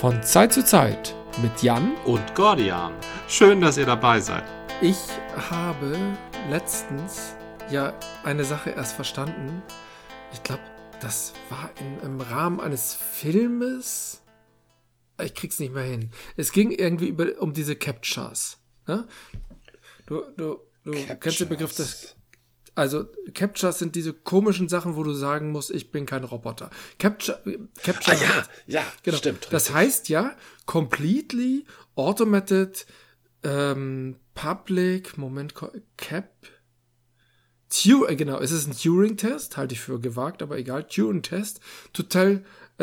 Von Zeit zu Zeit mit Jan und Gordian. Schön, dass ihr dabei seid. Ich habe letztens eine Sache erst verstanden. Ich glaube, das war im Rahmen eines Filmes. Ich krieg's nicht mehr hin. Es ging irgendwie um diese Captchas. Ne? Du kennst den Begriff Also Captchas sind diese komischen Sachen, wo du sagen musst, ich bin kein Roboter. Captcha genau. Stimmt. Das heißt ja, completely automated public, genau, es ist ein Turing-Test, halte ich für gewagt, aber egal, Turing-Test, to tell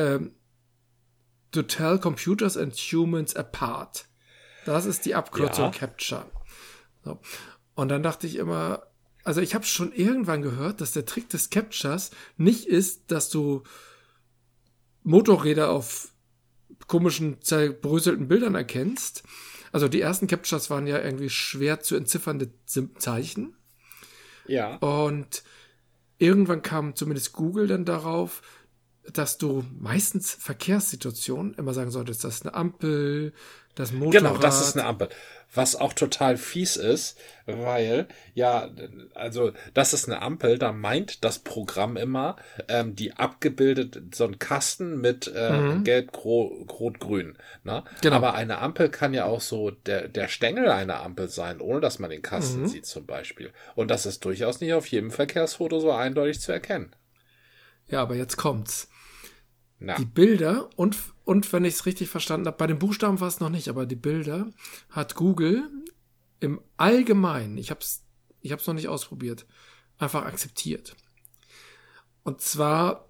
computers and humans apart. Das ist die Abkürzung Captcha. So. Und dann dachte ich immer, also ich habe schon irgendwann gehört, dass der Trick des Captchas nicht ist, dass du Motorräder auf komischen, zerbröselten Bildern erkennst. Also die ersten Captchas waren ja irgendwie schwer zu entziffernde Zeichen. Ja. Und irgendwann kam zumindest Google dann darauf, dass du meistens Verkehrssituationen immer sagen solltest, das ist eine Ampel, das Motorrad. Genau, das ist eine Ampel. Was auch total fies ist, weil, das ist eine Ampel, da meint das Programm immer, die abgebildet, so ein Kasten mit Gelb, Rot, Grün. Ne? Genau. Aber eine Ampel kann ja auch so der Stängel einer Ampel sein, ohne dass man den Kasten sieht zum Beispiel. Und das ist durchaus nicht auf jedem Verkehrsfoto so eindeutig zu erkennen. Ja, aber jetzt kommt's. Na. Die Bilder und wenn ich es richtig verstanden habe, bei den Buchstaben war es noch nicht, aber die Bilder hat Google im Allgemeinen, ich hab's noch nicht ausprobiert, einfach akzeptiert. Und zwar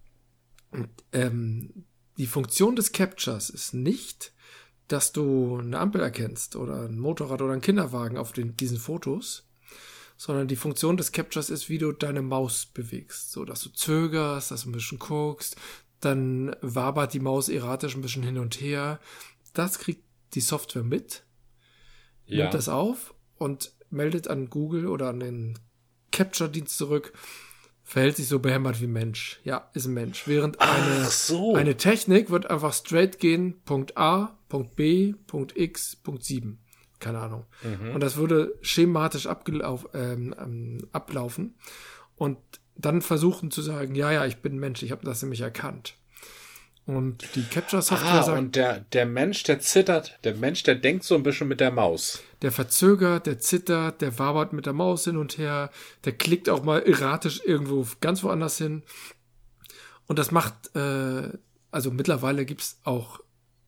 die Funktion des Captchas ist nicht, dass du eine Ampel erkennst oder ein Motorrad oder einen Kinderwagen auf diesen Fotos, sondern die Funktion des Captchas ist, wie du deine Maus bewegst, so dass du zögerst, dass du ein bisschen guckst, dann wabert die Maus erratisch ein bisschen hin und her. Das kriegt die Software mit, nimmt das auf und meldet an Google oder an den Capture-Dienst zurück, verhält sich so behämmert wie Mensch. Ja, ist ein Mensch. Während eine Technik wird einfach straight gehen, Punkt A, Punkt B, Punkt X, Punkt 7. Keine Ahnung. Und das würde schematisch ablaufen und dann versuchen zu sagen, ja, ich bin ein Mensch, ich habe das nämlich erkannt. Und die Capture-Software sagt... Und der Mensch, der zittert, der Mensch, der denkt so ein bisschen mit der Maus. Der verzögert, der zittert, der wabert mit der Maus hin und her, der klickt auch mal erratisch irgendwo ganz woanders hin. Und das macht, also mittlerweile gibt's auch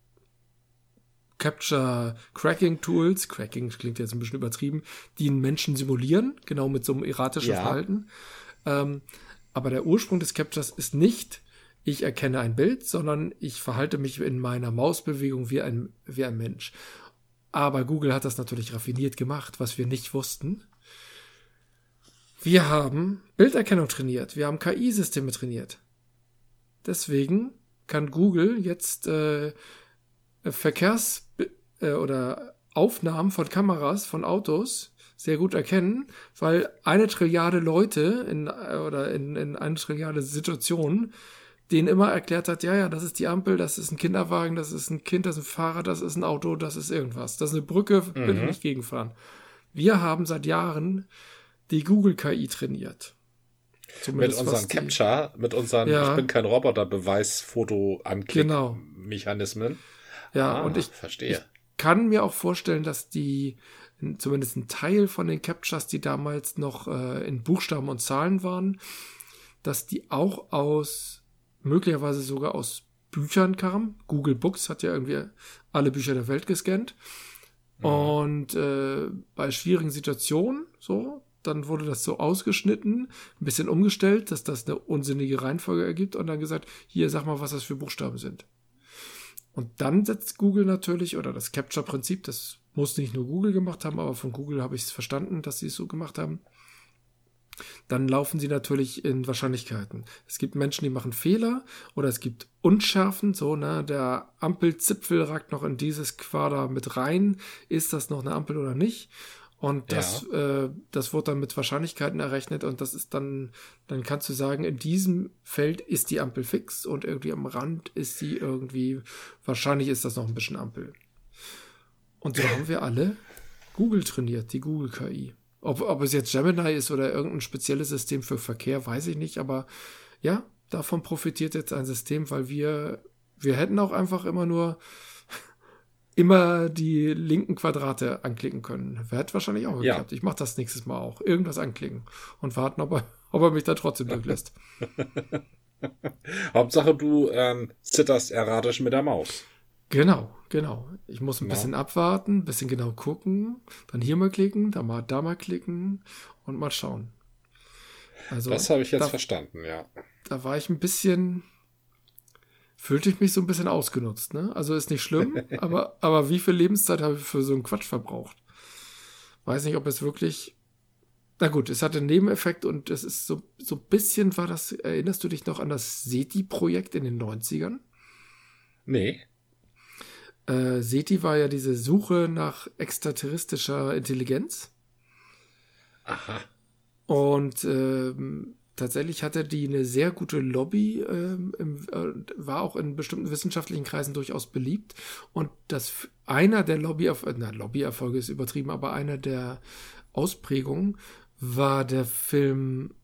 Capture-Cracking-Tools, Cracking klingt jetzt ein bisschen übertrieben, die einen Menschen simulieren, genau mit so einem erratischen Verhalten. Aber der Ursprung des Captures ist nicht, ich erkenne ein Bild, sondern ich verhalte mich in meiner Mausbewegung wie ein Mensch. Aber Google hat das natürlich raffiniert gemacht, was wir nicht wussten. Wir haben Bilderkennung trainiert, wir haben KI-Systeme trainiert. Deswegen kann Google jetzt oder Aufnahmen von Kameras von Autos sehr gut erkennen, weil 1 Trilliarde Leute in 1 Trilliarde Situationen denen immer erklärt hat, ja, das ist die Ampel, das ist ein Kinderwagen, das ist ein Kind, das ist ein Fahrrad, das ist ein Auto, das ist irgendwas. Das ist eine Brücke, will ich nicht gegenfahren. Wir haben seit Jahren die Google-KI trainiert. Zumindest mit unseren Capture, mit unseren Ich bin kein Roboter Beweis-Foto-Anklick-Mechanismen. Ja, und ich kann mir auch vorstellen, dass zumindest ein Teil von den Captchas, die damals noch in Buchstaben und Zahlen waren, dass die auch möglicherweise sogar aus Büchern kamen. Google Books hat ja irgendwie alle Bücher der Welt gescannt. Und bei schwierigen Situationen, dann wurde das so ausgeschnitten, ein bisschen umgestellt, dass das eine unsinnige Reihenfolge ergibt und dann gesagt, hier, sag mal, was das für Buchstaben sind. Und dann setzt Google natürlich, oder das Capture-Prinzip, das muss nicht nur Google gemacht haben, aber von Google habe ich es verstanden, dass sie es so gemacht haben. Dann laufen sie natürlich in Wahrscheinlichkeiten. Es gibt Menschen, die machen Fehler oder es gibt Unschärfen, der Ampelzipfel ragt noch in dieses Quader mit rein. Ist das noch eine Ampel oder nicht? Und das wird dann mit Wahrscheinlichkeiten errechnet und das ist dann kannst du sagen, in diesem Feld ist die Ampel fix und irgendwie am Rand ist sie irgendwie, wahrscheinlich ist das noch ein bisschen Ampel. Und so haben wir alle Google trainiert, die Google-KI. Ob es jetzt Gemini ist oder irgendein spezielles System für Verkehr, weiß ich nicht, aber ja, davon profitiert jetzt ein System, weil wir hätten auch einfach immer die linken Quadrate anklicken können. Hätte wahrscheinlich auch geklappt. Ich mache das nächstes Mal auch. Irgendwas anklicken und warten, ob er mich da trotzdem durchlässt. Hauptsache, du zitterst erratisch mit der Maus. Genau. Ich muss ein bisschen abwarten, ein bisschen genau gucken, dann hier mal klicken, da mal klicken und mal schauen. Also, das habe ich jetzt verstanden, ja. Da war ich fühlte ich mich so ein bisschen ausgenutzt, ne? Also ist nicht schlimm, aber wie viel Lebenszeit habe ich für so einen Quatsch verbraucht? Weiß nicht, ob es wirklich. Na gut, es hatte einen Nebeneffekt und es ist so ein bisschen war das, erinnerst du dich noch an das SETI-Projekt in den 90ern? Nee. SETI war ja diese Suche nach extraterrestrischer Intelligenz. Aha. Und tatsächlich hatte die eine sehr gute Lobby, war auch in bestimmten wissenschaftlichen Kreisen durchaus beliebt. Und einer der Lobbyerfolge ist übertrieben, aber einer der Ausprägungen war der Film,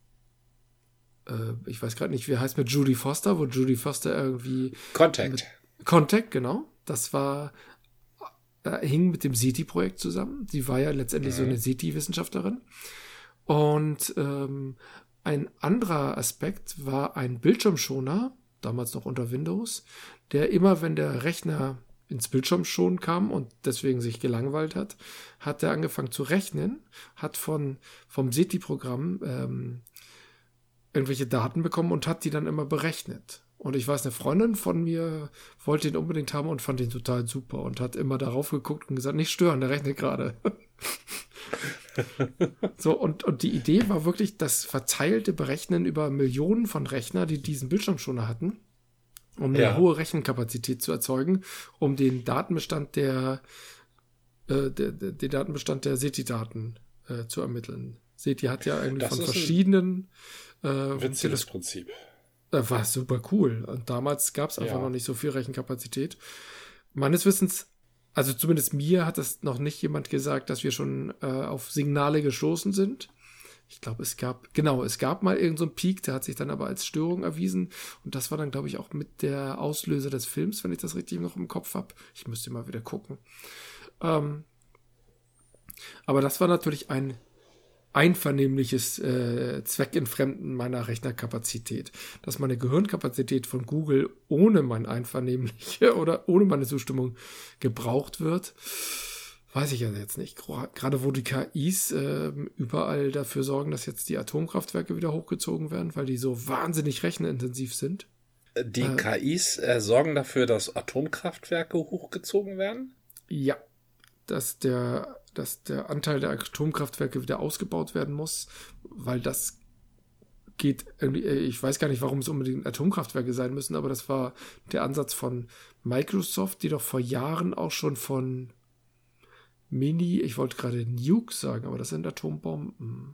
ich weiß gerade nicht, wie er heißt, mit Jodie Foster, wo Jodie Foster irgendwie... Contact, genau. Das hing mit dem SETI-Projekt zusammen. Sie war ja letztendlich so eine SETI-Wissenschaftlerin. Und ein anderer Aspekt war ein Bildschirmschoner, damals noch unter Windows, der immer, wenn der Rechner ins Bildschirmschonen kam und deswegen sich gelangweilt hat er angefangen zu rechnen, hat vom SETI-Programm irgendwelche Daten bekommen und hat die dann immer berechnet. Und ich weiß, eine Freundin von mir wollte ihn unbedingt haben und fand ihn total super und hat immer darauf geguckt und gesagt, nicht stören, der rechnet gerade. So, und die Idee war wirklich das verteilte Berechnen über Millionen von Rechner, die diesen Bildschirmschoner hatten, um eine hohe Rechenkapazität zu erzeugen, um den Datenbestand den Datenbestand der SETI-Daten zu ermitteln. SETI hat ja eigentlich von verschiedenen witziges Prinzip. War super cool. Und damals gab es einfach noch nicht so viel Rechenkapazität. Meines Wissens, also zumindest mir hat das noch nicht jemand gesagt, dass wir schon auf Signale gestoßen sind. Ich glaube, es gab mal irgend so einen Peak, der hat sich dann aber als Störung erwiesen. Und das war dann, glaube ich, auch mit der Auslöser des Films, wenn ich das richtig noch im Kopf habe. Ich müsste mal wieder gucken. Aber das war natürlich ein einvernehmliches Zweckentfremden meiner Rechnerkapazität. Dass meine Gehirnkapazität von Google ohne mein einvernehmliche oder ohne meine Zustimmung gebraucht wird, weiß ich ja jetzt nicht. Gerade wo die KIs überall dafür sorgen, dass jetzt die Atomkraftwerke wieder hochgezogen werden, weil die so wahnsinnig rechenintensiv sind. Die KIs sorgen dafür, dass Atomkraftwerke hochgezogen werden? Ja, dass der Anteil der Atomkraftwerke wieder ausgebaut werden muss, weil das geht irgendwie, ich weiß gar nicht, warum es unbedingt Atomkraftwerke sein müssen, aber das war der Ansatz von Microsoft, die doch vor Jahren auch schon von ich wollte gerade Nukes sagen, aber das sind Atombomben.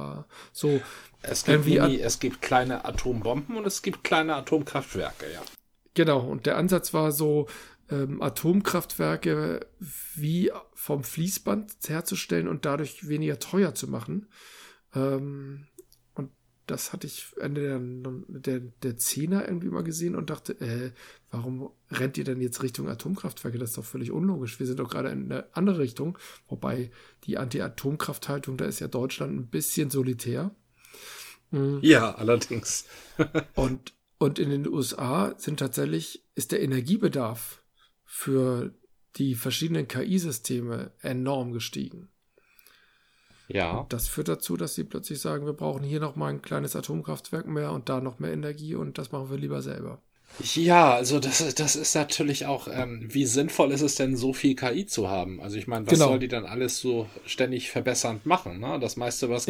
Es gibt kleine Atombomben und es gibt kleine Atomkraftwerke, ja. Genau, und der Ansatz war so, Atomkraftwerke wie vom Fließband herzustellen und dadurch weniger teuer zu machen. Und das hatte ich Ende der 10er irgendwie mal gesehen und dachte, warum rennt ihr denn jetzt Richtung Atomkraftwerke? Das ist doch völlig unlogisch. Wir sind doch gerade in eine andere Richtung. Wobei die Anti-Atomkraft-Haltung, da ist ja Deutschland ein bisschen solitär. Ja, allerdings. Und in den USA ist der Energiebedarf für die verschiedenen KI-Systeme enorm gestiegen. Ja. Und das führt dazu, dass sie plötzlich sagen, wir brauchen hier noch mal ein kleines Atomkraftwerk mehr und da noch mehr Energie und das machen wir lieber selber. Ja, also das ist natürlich auch, wie sinnvoll ist es denn, so viel KI zu haben? Also ich meine, was soll die dann alles so ständig verbessernd machen? Ne? Das meiste, wo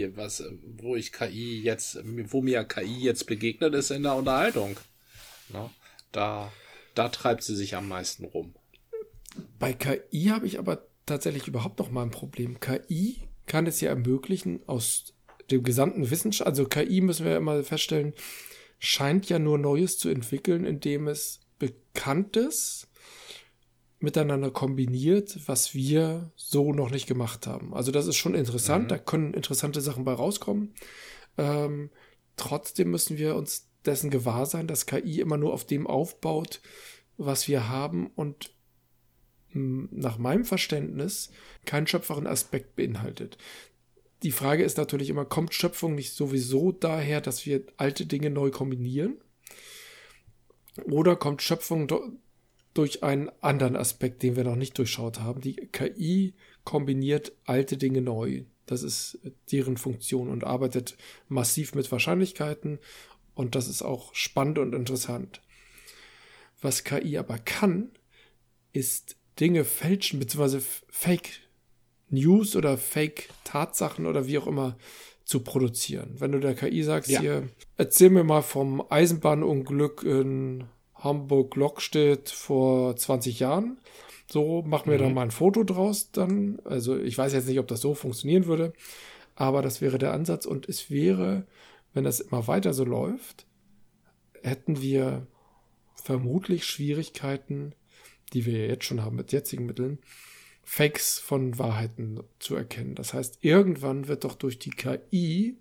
mir KI jetzt begegnet, ist in der Unterhaltung. Ne? Da treibt sie sich am meisten rum. Bei KI habe ich aber tatsächlich überhaupt noch mal ein Problem. KI kann es ja ermöglichen, aus dem gesamten Wissenschaft, also KI müssen wir ja immer feststellen, scheint ja nur Neues zu entwickeln, indem es Bekanntes miteinander kombiniert, was wir so noch nicht gemacht haben. Also das ist schon interessant, da können interessante Sachen bei rauskommen. Trotzdem müssen wir uns dessen gewahr sein, dass KI immer nur auf dem aufbaut, was wir haben und nach meinem Verständnis keinen schöpferischen Aspekt beinhaltet. Die Frage ist natürlich immer, kommt Schöpfung nicht sowieso daher, dass wir alte Dinge neu kombinieren? Oder kommt Schöpfung durch einen anderen Aspekt, den wir noch nicht durchschaut haben? Die KI kombiniert alte Dinge neu. Das ist deren Funktion und arbeitet massiv mit Wahrscheinlichkeiten und das ist auch spannend und interessant. Was KI aber kann, ist Dinge fälschen, beziehungsweise Fake News oder Fake Tatsachen oder wie auch immer zu produzieren. Wenn du der KI sagst, hier, erzähl mir mal vom Eisenbahnunglück in Hamburg-Lockstedt vor 20 Jahren. So, mach mir da mal ein Foto draus dann. Also ich weiß jetzt nicht, ob das so funktionieren würde, aber das wäre der Ansatz. Und es wäre, wenn das immer weiter so läuft, hätten wir vermutlich Schwierigkeiten, die wir ja jetzt schon haben mit jetzigen Mitteln, Fakes von Wahrheiten zu erkennen. Das heißt, irgendwann wird doch durch die KI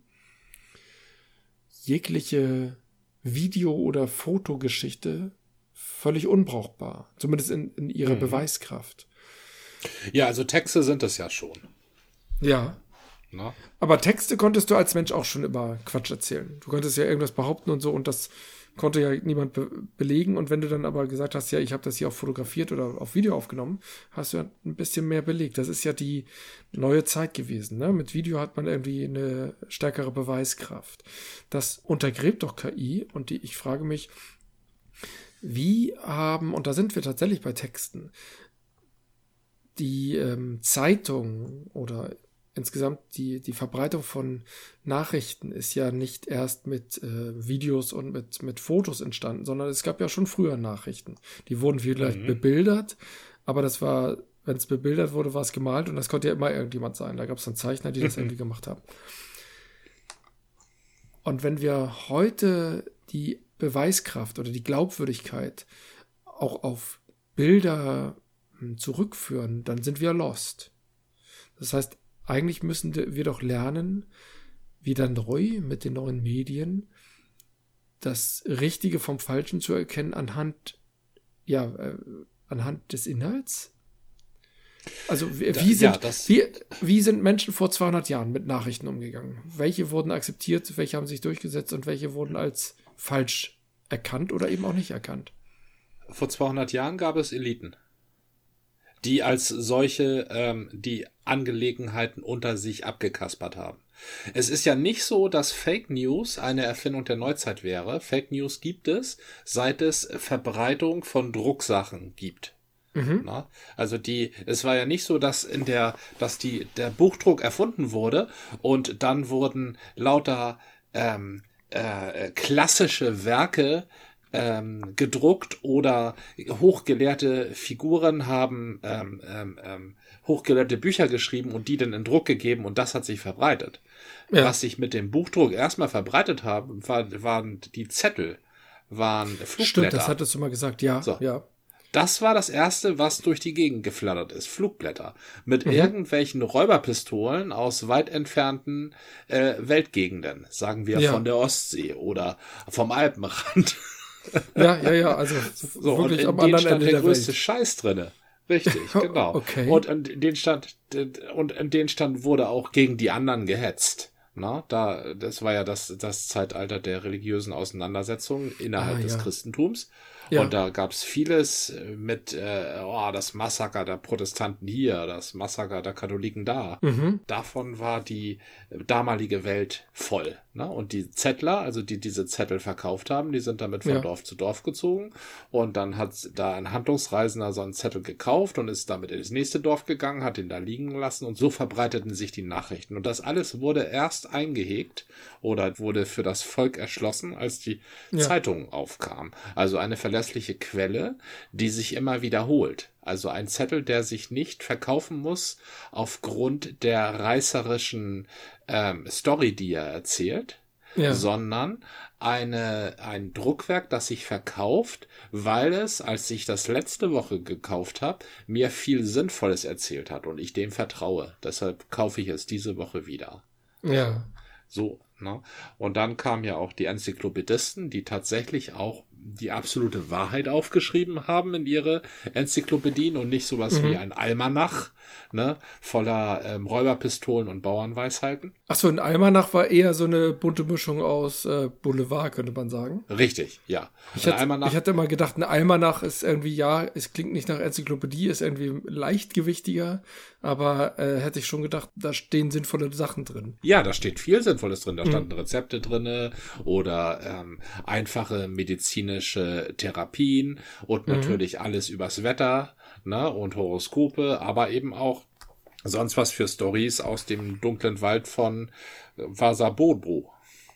jegliche Video- oder Fotogeschichte völlig unbrauchbar. Zumindest in ihrer Beweiskraft. Ja, also Texte sind es ja schon. Ja. Na? Aber Texte konntest du als Mensch auch schon immer Quatsch erzählen. Du konntest ja irgendwas behaupten und so und das konnte ja niemand belegen. Und wenn du dann aber gesagt hast, ja, ich habe das hier auch fotografiert oder auf Video aufgenommen, hast du ja ein bisschen mehr belegt. Das ist ja die neue Zeit gewesen. Ne? Mit Video hat man irgendwie eine stärkere Beweiskraft. Das untergräbt doch KI und ich frage mich, und da sind wir tatsächlich bei Texten, die Zeitung oder insgesamt die Verbreitung von Nachrichten ist ja nicht erst mit Videos und mit Fotos entstanden, sondern es gab ja schon früher Nachrichten. Die wurden vielleicht bebildert, aber das war, wenn es bebildert wurde, war es gemalt und das konnte ja immer irgendjemand sein. Da gab es dann Zeichner, die das irgendwie gemacht haben. Und wenn wir heute die Beweiskraft oder die Glaubwürdigkeit auch auf Bilder zurückführen, dann sind wir lost. Das heißt, eigentlich müssen wir doch lernen, wieder neu mit den neuen Medien das Richtige vom Falschen zu erkennen anhand des Inhalts. Also wie sind Menschen vor 200 Jahren mit Nachrichten umgegangen? Welche wurden akzeptiert, welche haben sich durchgesetzt und welche wurden als falsch erkannt oder eben auch nicht erkannt? Vor 200 Jahren gab es Eliten, die als solche die Angelegenheiten unter sich abgekaspert haben. Es ist ja nicht so, dass Fake News eine Erfindung der Neuzeit wäre. Fake News gibt es, seit es Verbreitung von Drucksachen gibt. Na? Also es war ja nicht so, dass der Buchdruck erfunden wurde und dann wurden lauter klassische Werke gedruckt oder hochgelehrte Figuren haben hochgelehrte Bücher geschrieben und die dann in Druck gegeben und das hat sich verbreitet. Ja. Was sich mit dem Buchdruck erstmal verbreitet haben, waren die Zettel, waren Flugblätter. Stimmt, das hattest du mal gesagt, ja. So. Ja. Das war das erste, was durch die Gegend geflattert ist. Flugblätter. Mit irgendwelchen Räuberpistolen aus weit entfernten Weltgegenden. Sagen wir von der Ostsee oder vom Alpenrand. Ja, also so, wirklich am anderen Ende der größte Scheiß drinne. Richtig, genau. Okay. Und in den Stand wurde auch gegen die anderen gehetzt. Na, das war ja das Zeitalter der religiösen Auseinandersetzungen innerhalb des Christentums. Ja. Und da gab's vieles mit das Massaker der Protestanten hier, das Massaker der Katholiken da. Davon war die damalige Welt voll. Ne? Und die Zettler, also die diese Zettel verkauft haben, die sind damit von Dorf zu Dorf gezogen. Und dann hat da ein Handlungsreisender so einen Zettel gekauft und ist damit ins nächste Dorf gegangen, hat ihn da liegen lassen und so verbreiteten sich die Nachrichten. Und das alles wurde erst eingehegt oder wurde für das Volk erschlossen, als die Zeitung aufkam. Also eine verlässliche Quelle, die sich immer wiederholt. Also ein Zettel, der sich nicht verkaufen muss aufgrund der reißerischen Story, die er erzählt, sondern ein Druckwerk, das sich verkauft, weil es, als ich das letzte Woche gekauft habe, mir viel Sinnvolles erzählt hat und ich dem vertraue. Deshalb kaufe ich es diese Woche wieder. Ja. So, ne? Und dann kamen ja auch die Enzyklopädisten, die tatsächlich auch die absolute Wahrheit aufgeschrieben haben in ihre Enzyklopädien und nicht sowas wie ein Almanach, ne, voller Räuberpistolen und Bauernweisheiten. Achso, ein Almanach war eher so eine bunte Mischung aus Boulevard, könnte man sagen. Richtig, ja. Ich hatte immer gedacht, ein Almanach ist irgendwie, ja, es klingt nicht nach Enzyklopädie, ist irgendwie leichtgewichtiger, aber hätte ich schon gedacht, da stehen sinnvolle Sachen drin. Ja, da steht viel Sinnvolles drin. Da standen Rezepte drinne oder einfache medizinische Therapien und natürlich alles übers Wetter, ne, und Horoskope, aber eben auch sonst was für Stories aus dem dunklen Wald von Wasabodbro.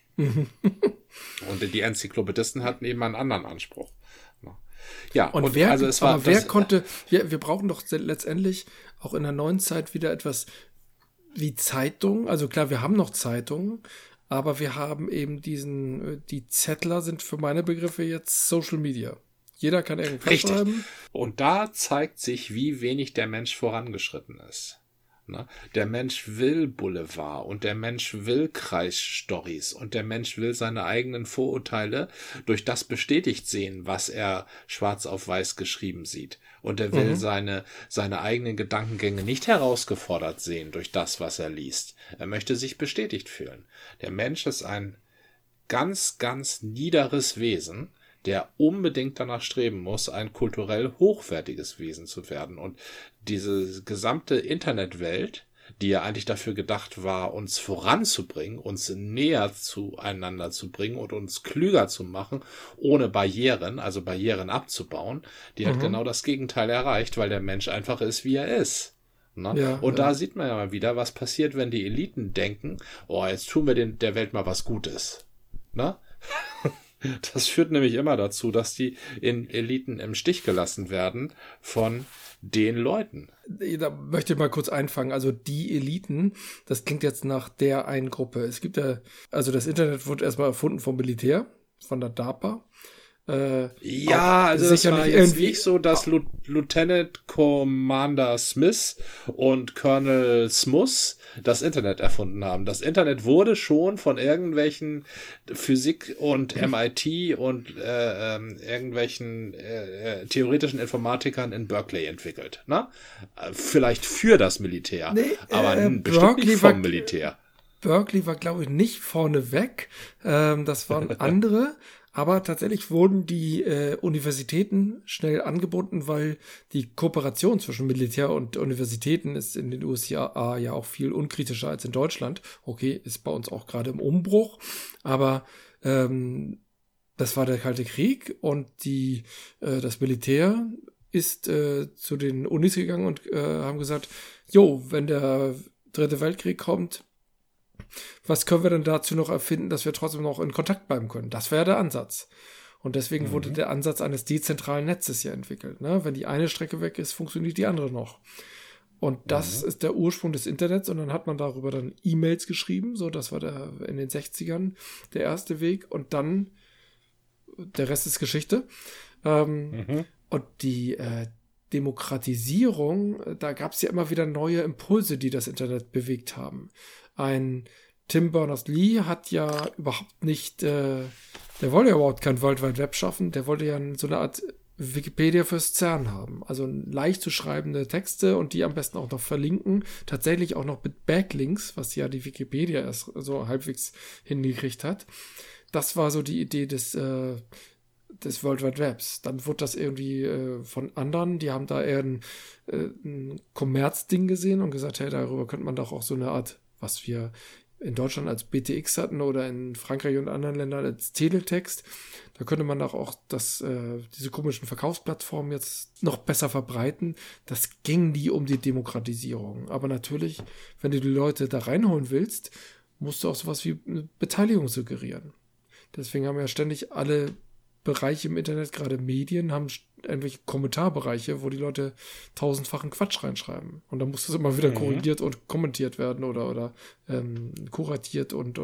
Und die Enzyklopädisten hatten eben einen anderen Anspruch. Ja, und wer, also es war, aber wer konnte, wir brauchen doch letztendlich auch in der neuen Zeit wieder etwas wie Zeitungen. Also klar, wir haben noch Zeitungen, aber wir haben eben die Zettler sind für meine Begriffe jetzt Social Media. Jeder kann irgendwas schreiben. Und da zeigt sich, wie wenig der Mensch vorangeschritten ist. Ne? Der Mensch will Boulevard und der Mensch will Kreisstories und der Mensch will seine eigenen Vorurteile durch das bestätigt sehen, was er schwarz auf weiß geschrieben sieht. Und er will seine eigenen Gedankengänge nicht herausgefordert sehen durch das, was er liest. Er möchte sich bestätigt fühlen. Der Mensch ist ein ganz, ganz niederes Wesen, der unbedingt danach streben muss, ein kulturell hochwertiges Wesen zu werden. Und diese gesamte Internetwelt, die ja eigentlich dafür gedacht war, uns voranzubringen, uns näher zueinander zu bringen und uns klüger zu machen, ohne Barrieren, also Barrieren abzubauen, die hat genau das Gegenteil erreicht, weil der Mensch einfach ist, wie er ist. Ne? Ja, und da sieht man ja mal wieder, was passiert, wenn die Eliten denken, oh, jetzt tun wir der Welt mal was Gutes. Ne? Das führt nämlich immer dazu, dass die Eliten im Stich gelassen werden von den Leuten. Da möchte ich mal kurz einfangen. Also die Eliten, das klingt jetzt nach der einen Gruppe. Es gibt ja, also das Internet wurde erstmal erfunden vom Militär, von der DARPA. Ja, also das war jetzt nicht so, dass Lieutenant Commander Smith und Colonel Smuss das Internet erfunden haben. Das Internet wurde schon von irgendwelchen Physik- und MIT und irgendwelchen theoretischen Informatikern in Berkeley entwickelt. Ne? Vielleicht für das Militär, aber bestimmt nicht vom Militär. Berkeley war, glaube ich, nicht vorneweg. Das waren andere. Aber tatsächlich wurden die Universitäten schnell angebunden, weil die Kooperation zwischen Militär und Universitäten ist in den USA ja auch viel unkritischer als in Deutschland. Okay, ist bei uns auch gerade im Umbruch, aber das war der Kalte Krieg und das Militär ist zu den Unis gegangen und haben gesagt, jo, wenn der Dritte Weltkrieg kommt, was können wir denn dazu noch erfinden, dass wir trotzdem noch in Kontakt bleiben können? Das wäre der Ansatz. Und deswegen wurde der Ansatz eines dezentralen Netzes hier entwickelt. Ne? Wenn die eine Strecke weg ist, funktioniert die andere noch. Und das ist der Ursprung des Internets. Und dann hat man darüber dann E-Mails geschrieben. So, das war in den 60ern der erste Weg. Und dann der Rest ist Geschichte. Und die Demokratisierung, da gab es ja immer wieder neue Impulse, die das Internet bewegt haben. Ein Tim Berners-Lee hat ja überhaupt nicht, der wollte ja überhaupt kein World Wide Web schaffen, der wollte ja so eine Art Wikipedia fürs CERN haben. Also leicht zu schreibende Texte und die am besten auch noch verlinken. Tatsächlich auch noch mit Backlinks, was ja die Wikipedia erst so halbwegs hingekriegt hat. Das war so die Idee des World Wide Webs. Dann wurde das irgendwie von anderen, die haben da eher ein Kommerzding gesehen und gesagt, hey, darüber könnte man doch auch so eine Art, was wir in Deutschland als BTX hatten oder in Frankreich und anderen Ländern als Teletext, da könnte man auch diese komischen Verkaufsplattformen jetzt noch besser verbreiten. Das ging nie um die Demokratisierung. Aber natürlich, wenn du die Leute da reinholen willst, musst du auch sowas wie eine Beteiligung suggerieren. Deswegen haben ja ständig alle Bereiche im Internet, gerade Medien, haben irgendwelche Kommentarbereiche, wo die Leute tausendfachen Quatsch reinschreiben. Und dann muss das immer wieder korrigiert und kommentiert werden oder kuratiert und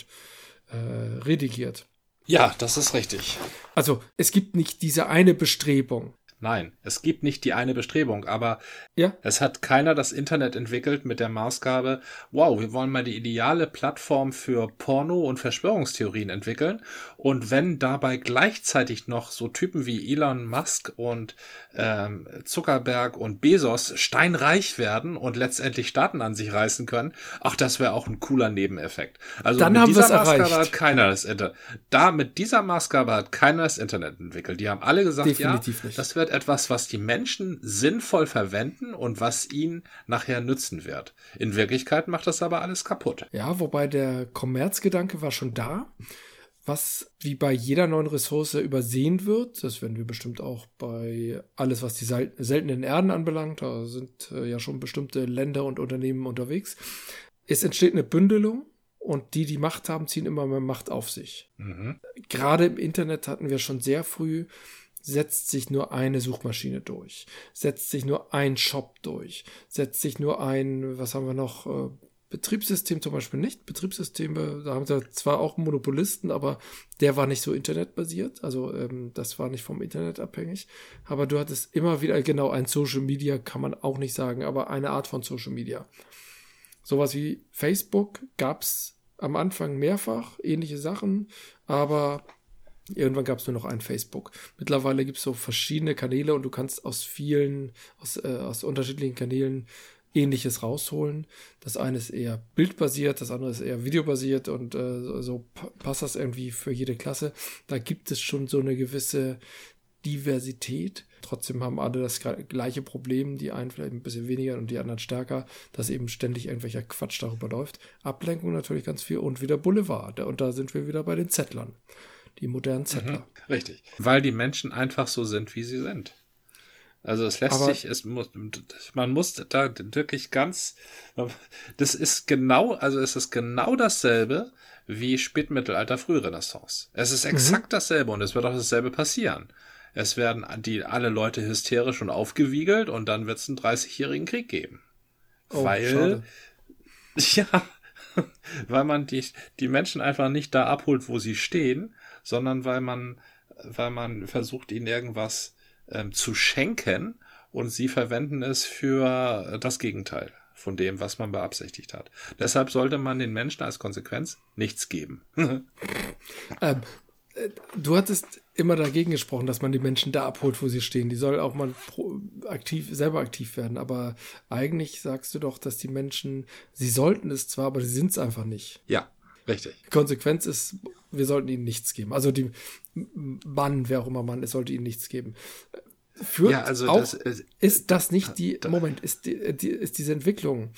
redigiert. Ja, das ist richtig. Also es gibt nicht diese eine Bestrebung. Nein, es gibt nicht die eine Bestrebung, aber ja? Es hat keiner das Internet entwickelt mit der Maßgabe, wow, wir wollen mal die ideale Plattform für Porno und Verschwörungstheorien entwickeln. Und wenn dabei gleichzeitig noch so Typen wie Elon Musk und Zuckerberg und Bezos steinreich werden und letztendlich Staaten an sich reißen können, ach, das wäre auch ein cooler Nebeneffekt. Also dann mit haben dieser Maßgabe erreicht. Hat keiner das Internet. Mit dieser Maßgabe hat keiner das Internet entwickelt. Die haben alle gesagt, definitiv nicht. Das wird etwas, was die Menschen sinnvoll verwenden und was ihnen nachher nützen wird. In Wirklichkeit macht das aber alles kaputt. Ja, wobei der Kommerzgedanke war schon da, was wie bei jeder neuen Ressource übersehen wird. Das werden wir bestimmt auch bei alles, was die seltenen Erden anbelangt. Da sind ja schon bestimmte Länder und Unternehmen unterwegs. Es entsteht eine Bündelung. Und die Macht haben, ziehen immer mehr Macht auf sich. Gerade im Internet hatten wir schon sehr früh, setzt sich nur eine Suchmaschine durch, setzt sich nur ein Shop durch, setzt sich nur ein, was haben wir noch, Betriebssystem zum Beispiel nicht. Betriebssysteme, da haben sie zwar auch Monopolisten, aber der war nicht so internetbasiert, also das war nicht vom Internet abhängig, aber du hattest immer wieder, genau, ein Social Media kann man auch nicht sagen, aber eine Art von Social Media. Sowas wie Facebook gab es am Anfang mehrfach, ähnliche Sachen, aber irgendwann gab es nur noch ein Facebook. Mittlerweile gibt es so verschiedene Kanäle und du kannst aus unterschiedlichen Kanälen Ähnliches rausholen. Das eine ist eher bildbasiert, das andere ist eher videobasiert und so passt das irgendwie für jede Klasse. Da gibt es schon so eine gewisse Diversität. Trotzdem haben alle das gleiche Problem, die einen vielleicht ein bisschen weniger und die anderen stärker, dass eben ständig irgendwelcher Quatsch darüber läuft. Ablenkung natürlich ganz viel und wieder Boulevard. Und da sind wir wieder bei den Zettlern. Die modernen Zettler. Richtig. Weil die Menschen einfach so sind, wie sie sind. Also es lässt sich, man muss da wirklich das ist genau, also es ist genau dasselbe wie Spätmittelalter, Frührenaissance. Es ist exakt dasselbe und es wird auch dasselbe passieren. Es werden alle Leute hysterisch und aufgewiegelt und dann wird es einen 30-jährigen Krieg geben. Weil man die Menschen einfach nicht da abholt, wo sie stehen, sondern weil man versucht, ihnen irgendwas zu schenken und sie verwenden es für das Gegenteil von dem, was man beabsichtigt hat. Deshalb sollte man den Menschen als Konsequenz nichts geben. Du hattest immer dagegen gesprochen, dass man die Menschen da abholt, wo sie stehen. Die sollen auch mal selber aktiv werden. Aber eigentlich sagst du doch, dass die Menschen, sie sollten es zwar, aber sie sind es einfach nicht. Ja, richtig. Die Konsequenz ist, wir sollten ihnen nichts geben. Also die Mann, wer auch immer Mann, es sollte ihnen nichts geben. Ist das nicht ist diese Entwicklung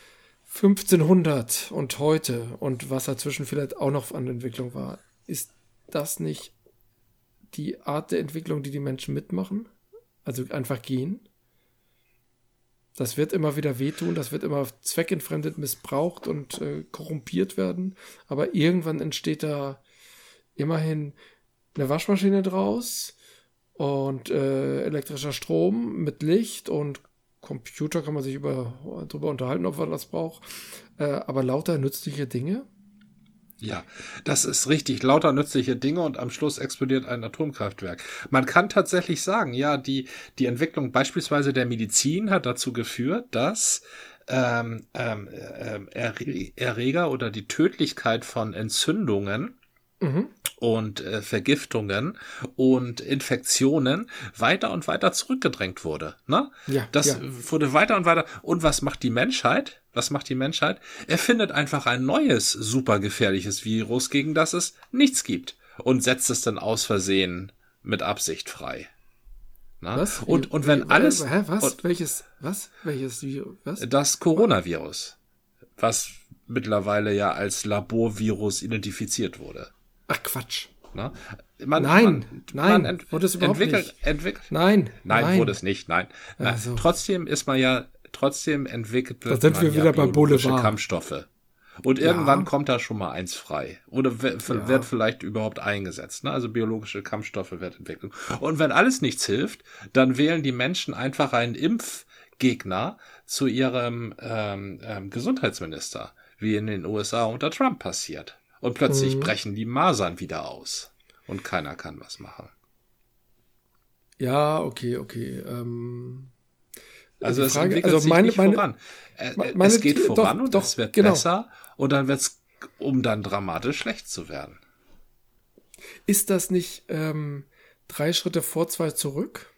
1500 und heute und was dazwischen vielleicht auch noch an Entwicklung war, ist das nicht die Art der Entwicklung, die Menschen mitmachen? Also einfach gehen? Das wird immer wieder wehtun, das wird immer zweckentfremdet, missbraucht und korrumpiert werden. Aber irgendwann entsteht da immerhin eine Waschmaschine draus und elektrischer Strom mit Licht und Computer kann man sich drüber unterhalten, ob man das braucht. Aber lauter nützliche Dinge. Ja, das ist richtig. Lauter nützliche Dinge und am Schluss explodiert ein Atomkraftwerk. Man kann tatsächlich sagen, ja, die Entwicklung beispielsweise der Medizin hat dazu geführt, dass Erreger oder die Tödlichkeit von Entzündungen und Vergiftungen und Infektionen weiter und weiter zurückgedrängt wurde. Ne? Wurde weiter und weiter. Und was macht die Menschheit? Erfindet einfach ein neues, super gefährliches Virus, gegen das es nichts gibt. Und setzt es dann aus Versehen mit Absicht frei. Na? Was? Und wenn alles... Welches Virus? Was? Das Coronavirus. Was mittlerweile ja als Laborvirus identifiziert wurde. Ach, Quatsch. Na? Wurde es überhaupt nicht. Nein, wurde es nicht, nein. Also. Trotzdem entwickelt da sind wir wieder bei Boulevard. Kampfstoffe. Und irgendwann kommt da schon mal eins frei. Oder wird vielleicht überhaupt eingesetzt. Ne? Also biologische Kampfstoffe werden entwickelt. Und wenn alles nichts hilft, dann wählen die Menschen einfach einen Impfgegner zu ihrem Gesundheitsminister, wie in den USA unter Trump passiert. Und plötzlich brechen die Masern wieder aus. Und keiner kann was machen. Ja, okay. Also es entwickelt sich nicht voran. Es geht voran und es wird besser und dann wird es, um dann dramatisch schlecht zu werden. Ist das nicht 3 Schritte vor, 2 zurück?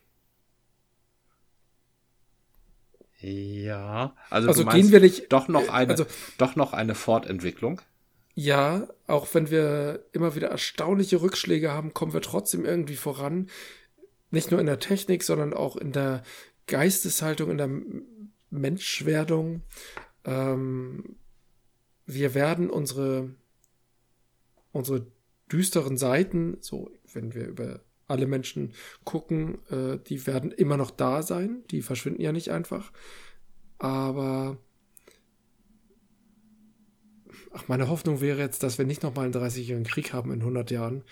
Ja, also du meinst gehen wir nicht, doch noch eine Fortentwicklung? Ja, auch wenn wir immer wieder erstaunliche Rückschläge haben, kommen wir trotzdem irgendwie voran. Nicht nur in der Technik, sondern auch in der Geisteshaltung, in der Menschwerdung. Wir werden unsere düsteren Seiten, so wenn wir über alle Menschen gucken, die werden immer noch da sein. Die verschwinden ja nicht einfach. Aber meine Hoffnung wäre jetzt, dass wir nicht nochmal einen 30-jährigen Krieg haben in 100 Jahren.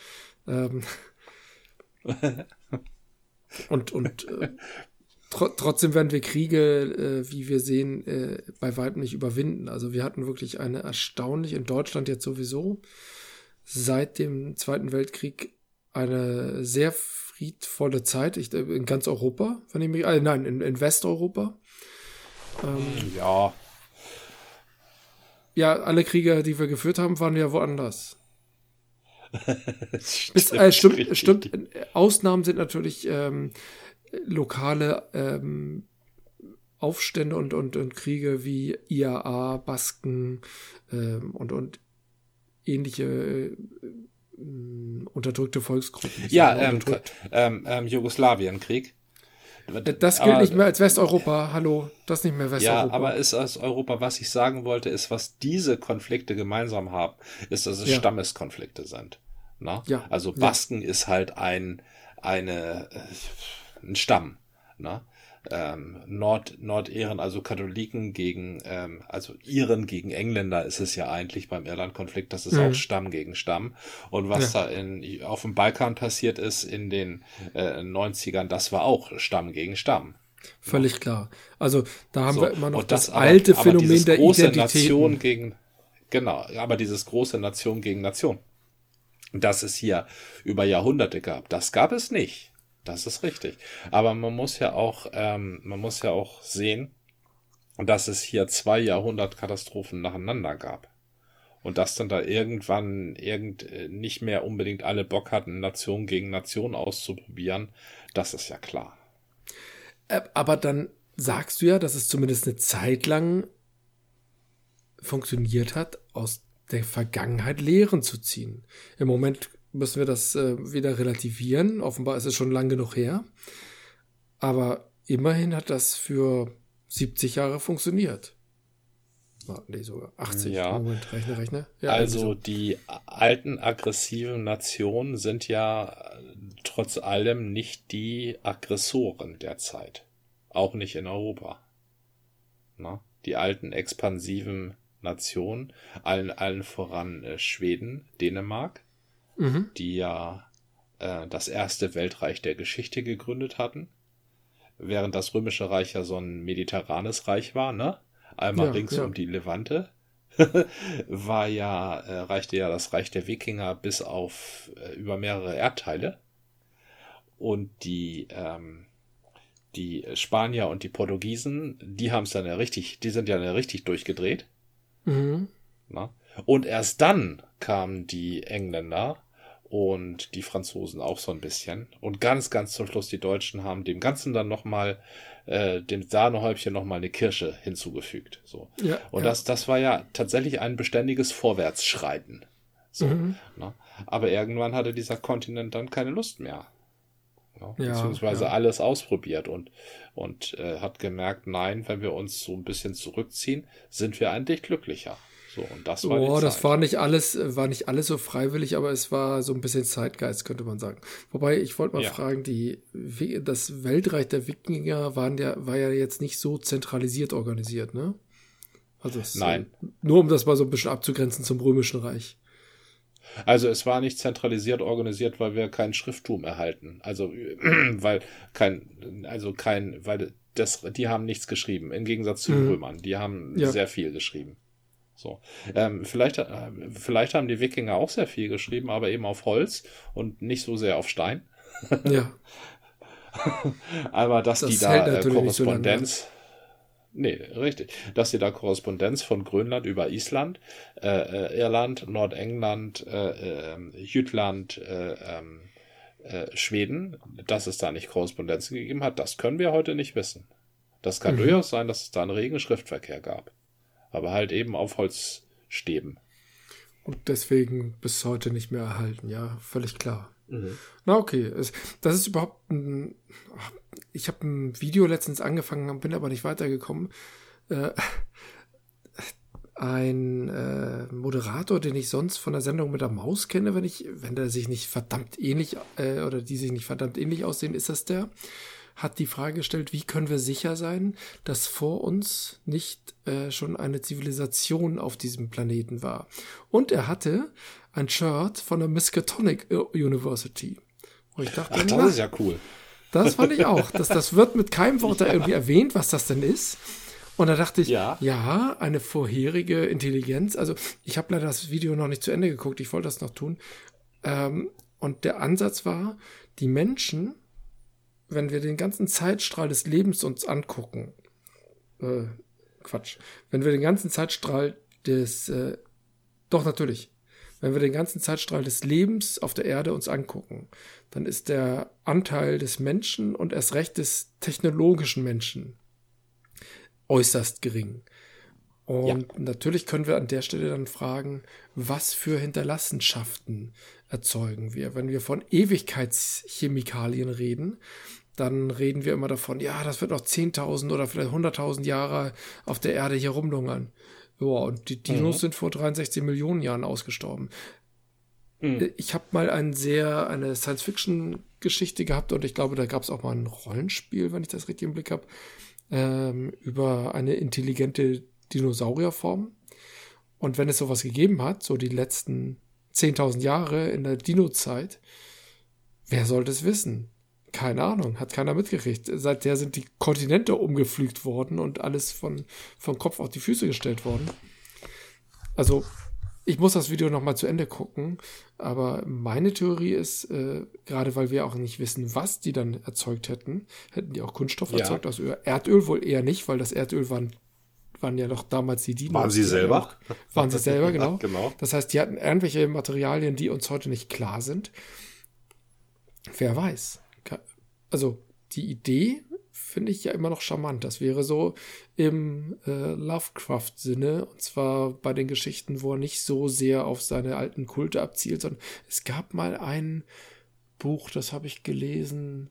Trotzdem werden wir Kriege, wie wir sehen, bei weitem nicht überwinden. Also wir hatten wirklich eine erstaunlich, in Deutschland jetzt sowieso, seit dem Zweiten Weltkrieg eine sehr friedvolle Zeit, in ganz Europa, wenn ich mich, in Westeuropa. Ja. Ja, alle Kriege, die wir geführt haben, waren ja woanders. Stimmt. Ausnahmen sind natürlich lokale Aufstände und Kriege wie IAA, Basken und ähnliche unterdrückte Volksgruppen. Ja, Jugoslawienkrieg. Das gilt nicht mehr als Westeuropa. Hallo, das ist nicht mehr Westeuropa. Ja, aber ist aus Europa, was ich sagen wollte, ist, was diese Konflikte gemeinsam haben, ist, dass es Stammeskonflikte sind. Na? Ja. Also Basken ist halt ein Stamm. Na? Nordiren, also Katholiken gegen, also Iren gegen Engländer ist es ja eigentlich beim Irlandkonflikt, das ist auch Stamm gegen Stamm. Und was da auf dem Balkan passiert ist in den 90ern, das war auch Stamm gegen Stamm. Völlig klar. Also da haben wir immer noch das alte Phänomen der Identität. Aber dieses große Nation gegen Nation, das es hier über Jahrhunderte gab, das gab es nicht. Das ist richtig. Aber man muss ja auch sehen, dass es hier 2 Jahrhundertkatastrophen nacheinander gab. Und dass dann da irgendwann nicht mehr unbedingt alle Bock hatten, Nation gegen Nation auszuprobieren, das ist ja klar. Aber dann sagst du ja, dass es zumindest eine Zeit lang funktioniert hat, aus der Vergangenheit Lehren zu ziehen. Im Moment müssen wir das wieder relativieren. Offenbar ist es schon lang genug her. Aber immerhin hat das für 70 Jahre funktioniert. Nee, sogar 80. Ja. Moment, rechne. Ja, also die alten aggressiven Nationen sind ja trotz allem nicht die Aggressoren der Zeit. Auch nicht in Europa. Na? Die alten expansiven Nationen, allen voran Schweden, Dänemark, die ja das erste Weltreich der Geschichte gegründet hatten, während das Römische Reich ja so ein mediterranes Reich war, ne? Einmal rings um die Levante, reichte ja das Reich der Wikinger bis auf über mehrere Erdteile. Und die Spanier und die Portugiesen, die sind ja richtig durchgedreht. Na? Und erst dann kamen die Engländer und die Franzosen auch so ein bisschen. Und ganz, ganz zum Schluss die Deutschen haben dem Ganzen dann nochmal, dem Sahnehäubchen nochmal eine Kirsche hinzugefügt. So. Ja, und das war ja tatsächlich ein beständiges Vorwärtsschreiten. So, ne? Aber irgendwann hatte dieser Kontinent dann keine Lust mehr. Ja, beziehungsweise alles ausprobiert und hat gemerkt, nein, wenn wir uns so ein bisschen zurückziehen, sind wir eigentlich glücklicher. So, und das war die Zeit. Das war nicht alles so freiwillig, aber es war so ein bisschen Zeitgeist, könnte man sagen. Wobei, ich wollte mal fragen, das Weltreich der Wikinger war ja jetzt nicht so zentralisiert organisiert, ne? Also Nein. Nur um das mal so ein bisschen abzugrenzen zum Römischen Reich. Also es war nicht zentralisiert organisiert, weil wir kein Schrifttum erhalten. Also weil die haben nichts geschrieben, im Gegensatz zu den Römern. Die haben sehr viel geschrieben. So. Vielleicht haben die Wikinger auch sehr viel geschrieben, aber eben auf Holz und nicht so sehr auf Stein. Ja. Aber dass das die da Korrespondenz. Nee, richtig. Dass sie da Korrespondenz von Grönland über Island, Irland, Nordengland, Jütland, Schweden, dass es da nicht Korrespondenzen gegeben hat, das können wir heute nicht wissen. Das kann durchaus sein, dass es da einen regen Schriftverkehr gab. Aber halt eben auf Holzstäben. Und deswegen bis heute nicht mehr erhalten, ja, völlig klar. Na okay, das ist überhaupt ich habe ein Video letztens angefangen, bin aber nicht weitergekommen. Ein Moderator, den ich sonst von der Sendung mit der Maus kenne, wenn der sich nicht verdammt ähnlich oder die sich nicht verdammt ähnlich aussehen, ist das der, hat die Frage gestellt, wie können wir sicher sein, dass vor uns nicht schon eine Zivilisation auf diesem Planeten war. Und er hatte ein Shirt von der Miskatonic University. Und ich dachte, das ist ja cool. Das fand ich auch. Das wird mit keinem Wort da irgendwie erwähnt, was das denn ist. Und da dachte ich, ja, eine vorherige Intelligenz. Also ich habe leider das Video noch nicht zu Ende geguckt. Ich wollte das noch tun. Und der Ansatz war, die Menschen, wenn wir den ganzen Zeitstrahl des Lebens uns angucken, wenn wir den ganzen Zeitstrahl wenn wir den ganzen Zeitstrahl des Lebens auf der Erde uns angucken, dann ist der Anteil des Menschen und erst recht des technologischen Menschen äußerst gering. Und natürlich können wir an der Stelle dann fragen, was für Hinterlassenschaften erzeugen wir? Wenn wir von Ewigkeitschemikalien reden, dann reden wir immer davon, ja, das wird noch 10.000 oder vielleicht 100.000 Jahre auf der Erde hier rumlungern. Ja, und die Dinos sind vor 63 Millionen Jahren ausgestorben. Ich habe mal eine Science-Fiction-Geschichte gehabt und ich glaube, da gab es auch mal ein Rollenspiel, wenn ich das richtig im Blick habe, über eine intelligente Dinosaurierform. Und wenn es sowas gegeben hat, so die letzten 10.000 Jahre in der Dino-Zeit, wer sollte es wissen? Keine Ahnung, hat keiner mitgekriegt. Seither sind die Kontinente umgepflügt worden und alles von Kopf auf die Füße gestellt worden. Also, ich muss das Video nochmal zu Ende gucken, aber meine Theorie ist, gerade weil wir auch nicht wissen, was die dann erzeugt hätten die auch Kunststoff erzeugt aus Erdöl wohl eher nicht, weil das Erdöl waren ja noch damals die Dinos. Waren sie selber? Waren sie selber, genau. Genau. Das heißt, die hatten irgendwelche Materialien, die uns heute nicht klar sind. Wer weiß. Also die Idee finde ich ja immer noch charmant. Das wäre so im Lovecraft-Sinne, und zwar bei den Geschichten, wo er nicht so sehr auf seine alten Kulte abzielt, sondern es gab mal ein Buch, das habe ich gelesen,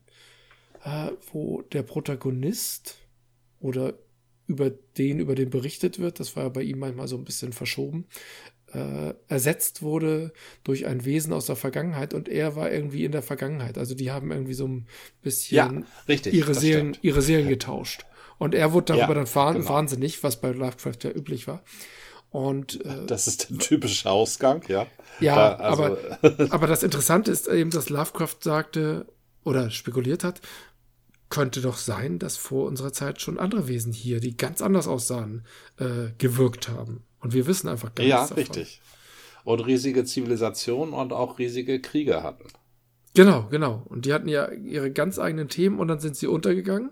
wo der Protagonist oder über den berichtet wird, das war ja bei ihm manchmal so ein bisschen verschoben, ersetzt wurde durch ein Wesen aus der Vergangenheit und er war irgendwie in der Vergangenheit. Also die haben irgendwie so ein bisschen ihre Seelen getauscht. Und er wurde darüber dann wahnsinnig, was bei Lovecraft ja üblich war. Und das ist der typische Ausgang, ja. Ja, aber das Interessante ist eben, dass Lovecraft sagte oder spekuliert hat, könnte doch sein, dass vor unserer Zeit schon andere Wesen hier, die ganz anders aussahen, gewirkt haben. Und wir wissen einfach gar nichts davon. Ja, richtig. Und riesige Zivilisationen und auch riesige Kriege hatten. Genau. Und die hatten ja ihre ganz eigenen Themen und dann sind sie untergegangen.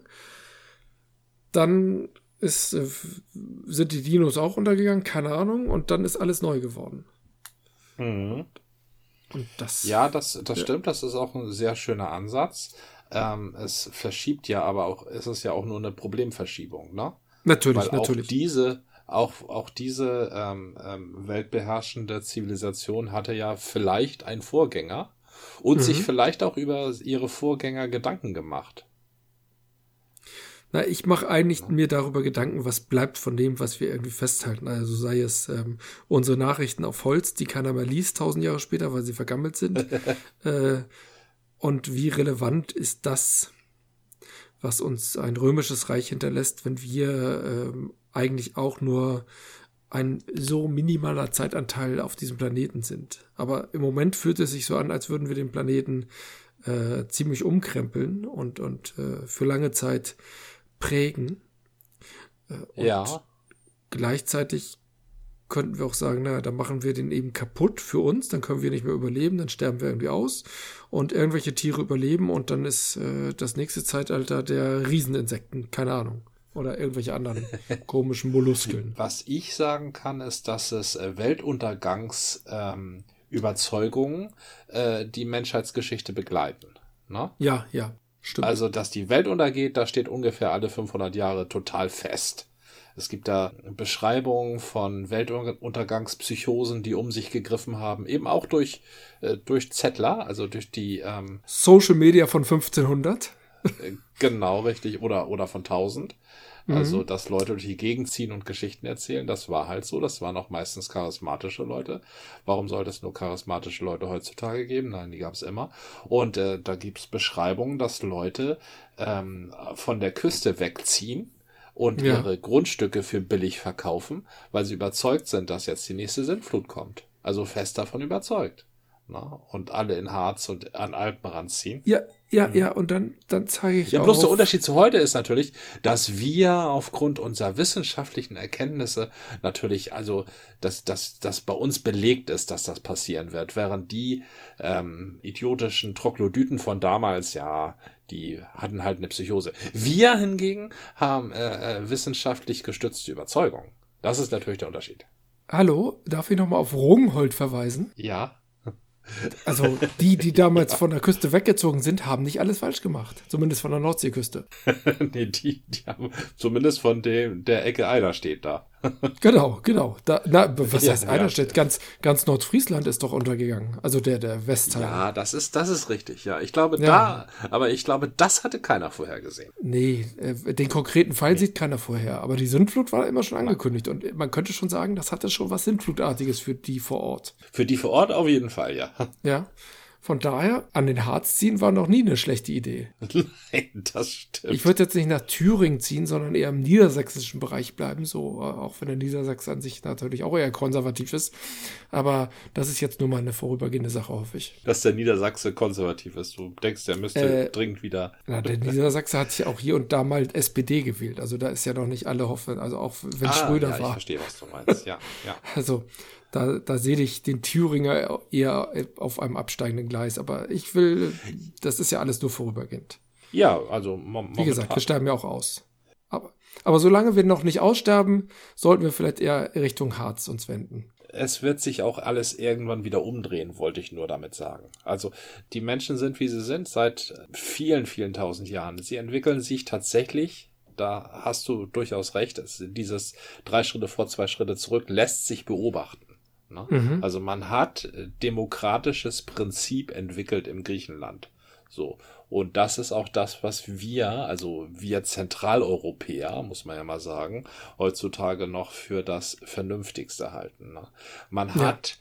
Dann sind die Dinos auch untergegangen, keine Ahnung. Und dann ist alles neu geworden. Mhm. Und das stimmt. Das ist auch ein sehr schöner Ansatz. Es verschiebt ja aber auch, es ist ja auch nur eine Problemverschiebung, ne? Natürlich. Auch diese weltbeherrschende Zivilisation hatte ja vielleicht einen Vorgänger und sich vielleicht auch über ihre Vorgänger Gedanken gemacht. Na, ich mache eigentlich mir darüber Gedanken, was bleibt von dem, was wir irgendwie festhalten. Also sei es unsere Nachrichten auf Holz, die keiner mehr liest 1000 Jahre später, weil sie vergammelt sind. Und wie relevant ist das, was uns ein römisches Reich hinterlässt, wenn wir eigentlich auch nur ein so minimaler Zeitanteil auf diesem Planeten sind. Aber im Moment fühlt es sich so an, als würden wir den Planeten ziemlich umkrempeln und für lange Zeit prägen. Und gleichzeitig könnten wir auch sagen, naja, dann machen wir den eben kaputt für uns, dann können wir nicht mehr überleben, dann sterben wir irgendwie aus und irgendwelche Tiere überleben und dann ist das nächste Zeitalter der Rieseninsekten, keine Ahnung. Oder irgendwelche anderen komischen Molluskeln. Was ich sagen kann, ist, dass es Weltuntergangs-Überzeugungen die Menschheitsgeschichte begleiten. Ne? Ja, stimmt. Also, dass die Welt untergeht, da steht ungefähr alle 500 Jahre total fest. Es gibt da Beschreibungen von Weltuntergangspsychosen, die um sich gegriffen haben, eben auch durch Zettler, also durch die Social Media von 1500. Genau, richtig, oder von 1000. Also, dass Leute durch die Gegend ziehen und Geschichten erzählen, das war halt so. Das waren auch meistens charismatische Leute. Warum sollte es nur charismatische Leute heutzutage geben? Nein, die gab es immer. Und da gibt es Beschreibungen, dass Leute von der Küste wegziehen und ihre Grundstücke für billig verkaufen, weil sie überzeugt sind, dass jetzt die nächste Sintflut kommt. Also fest davon überzeugt. Na? Und alle in Harz und an Alpen ranziehen. Ja, und dann zeige ich Ja, bloß der Unterschied zu heute ist natürlich, dass wir aufgrund unserer wissenschaftlichen Erkenntnisse natürlich, also, dass bei uns belegt ist, dass das passieren wird, während die idiotischen Troglodyten von damals, ja, die hatten halt eine Psychose. Wir hingegen haben wissenschaftlich gestützte Überzeugung. Das ist natürlich der Unterschied. Hallo, darf ich nochmal auf Rungholt verweisen? Ja. Also die damals von der Küste weggezogen sind, haben nicht alles falsch gemacht. Zumindest von der Nordseeküste. Nee, die haben zumindest von der Ecke Eiderstedt da. Genau. Was heißt Eiderstedt? Ganz Nordfriesland ist doch untergegangen. Also der Westteil. Ja, das ist richtig, ja. Ich glaube, das hatte keiner vorhergesehen. Nee, den konkreten Fall sieht keiner vorher. Aber die Sintflut war immer schon angekündigt. Und man könnte schon sagen, das hatte schon was Sintflutartiges für die vor Ort. Für die vor Ort auf jeden Fall, ja. Ja. Von daher, an den Harz ziehen war noch nie eine schlechte Idee. Nein, das stimmt. Ich würde jetzt nicht nach Thüringen ziehen, sondern eher im niedersächsischen Bereich bleiben, so, auch wenn der Niedersachse an sich natürlich auch eher konservativ ist. Aber das ist jetzt nur mal eine vorübergehende Sache, hoffe ich. Dass der Niedersachse konservativ ist. Du denkst, der müsste dringend wieder... Na, der Niedersachse hat sich auch hier und da mal SPD gewählt. Also da ist ja noch nicht alle hoffen, also auch wenn Schröder war. Ich verstehe, was du meinst, ja. Also... Da sehe ich den Thüringer eher auf einem absteigenden Gleis. Aber das ist ja alles nur vorübergehend. Ja, also wie gesagt, wir sterben ja auch aus. Aber solange wir noch nicht aussterben, sollten wir vielleicht eher Richtung Harz uns wenden. Es wird sich auch alles irgendwann wieder umdrehen, wollte ich nur damit sagen. Also die Menschen sind, wie sie sind, seit vielen, vielen tausend Jahren. Sie entwickeln sich tatsächlich... Da hast du durchaus recht. Dieses 3 Schritte vor, 2 Schritte zurück lässt sich beobachten. Ne? Mhm. Also man hat demokratisches Prinzip entwickelt im Griechenland. So. Und das ist auch das, was wir Zentraleuropäer, muss man ja mal sagen, heutzutage noch für das Vernünftigste halten. Ne? Man hat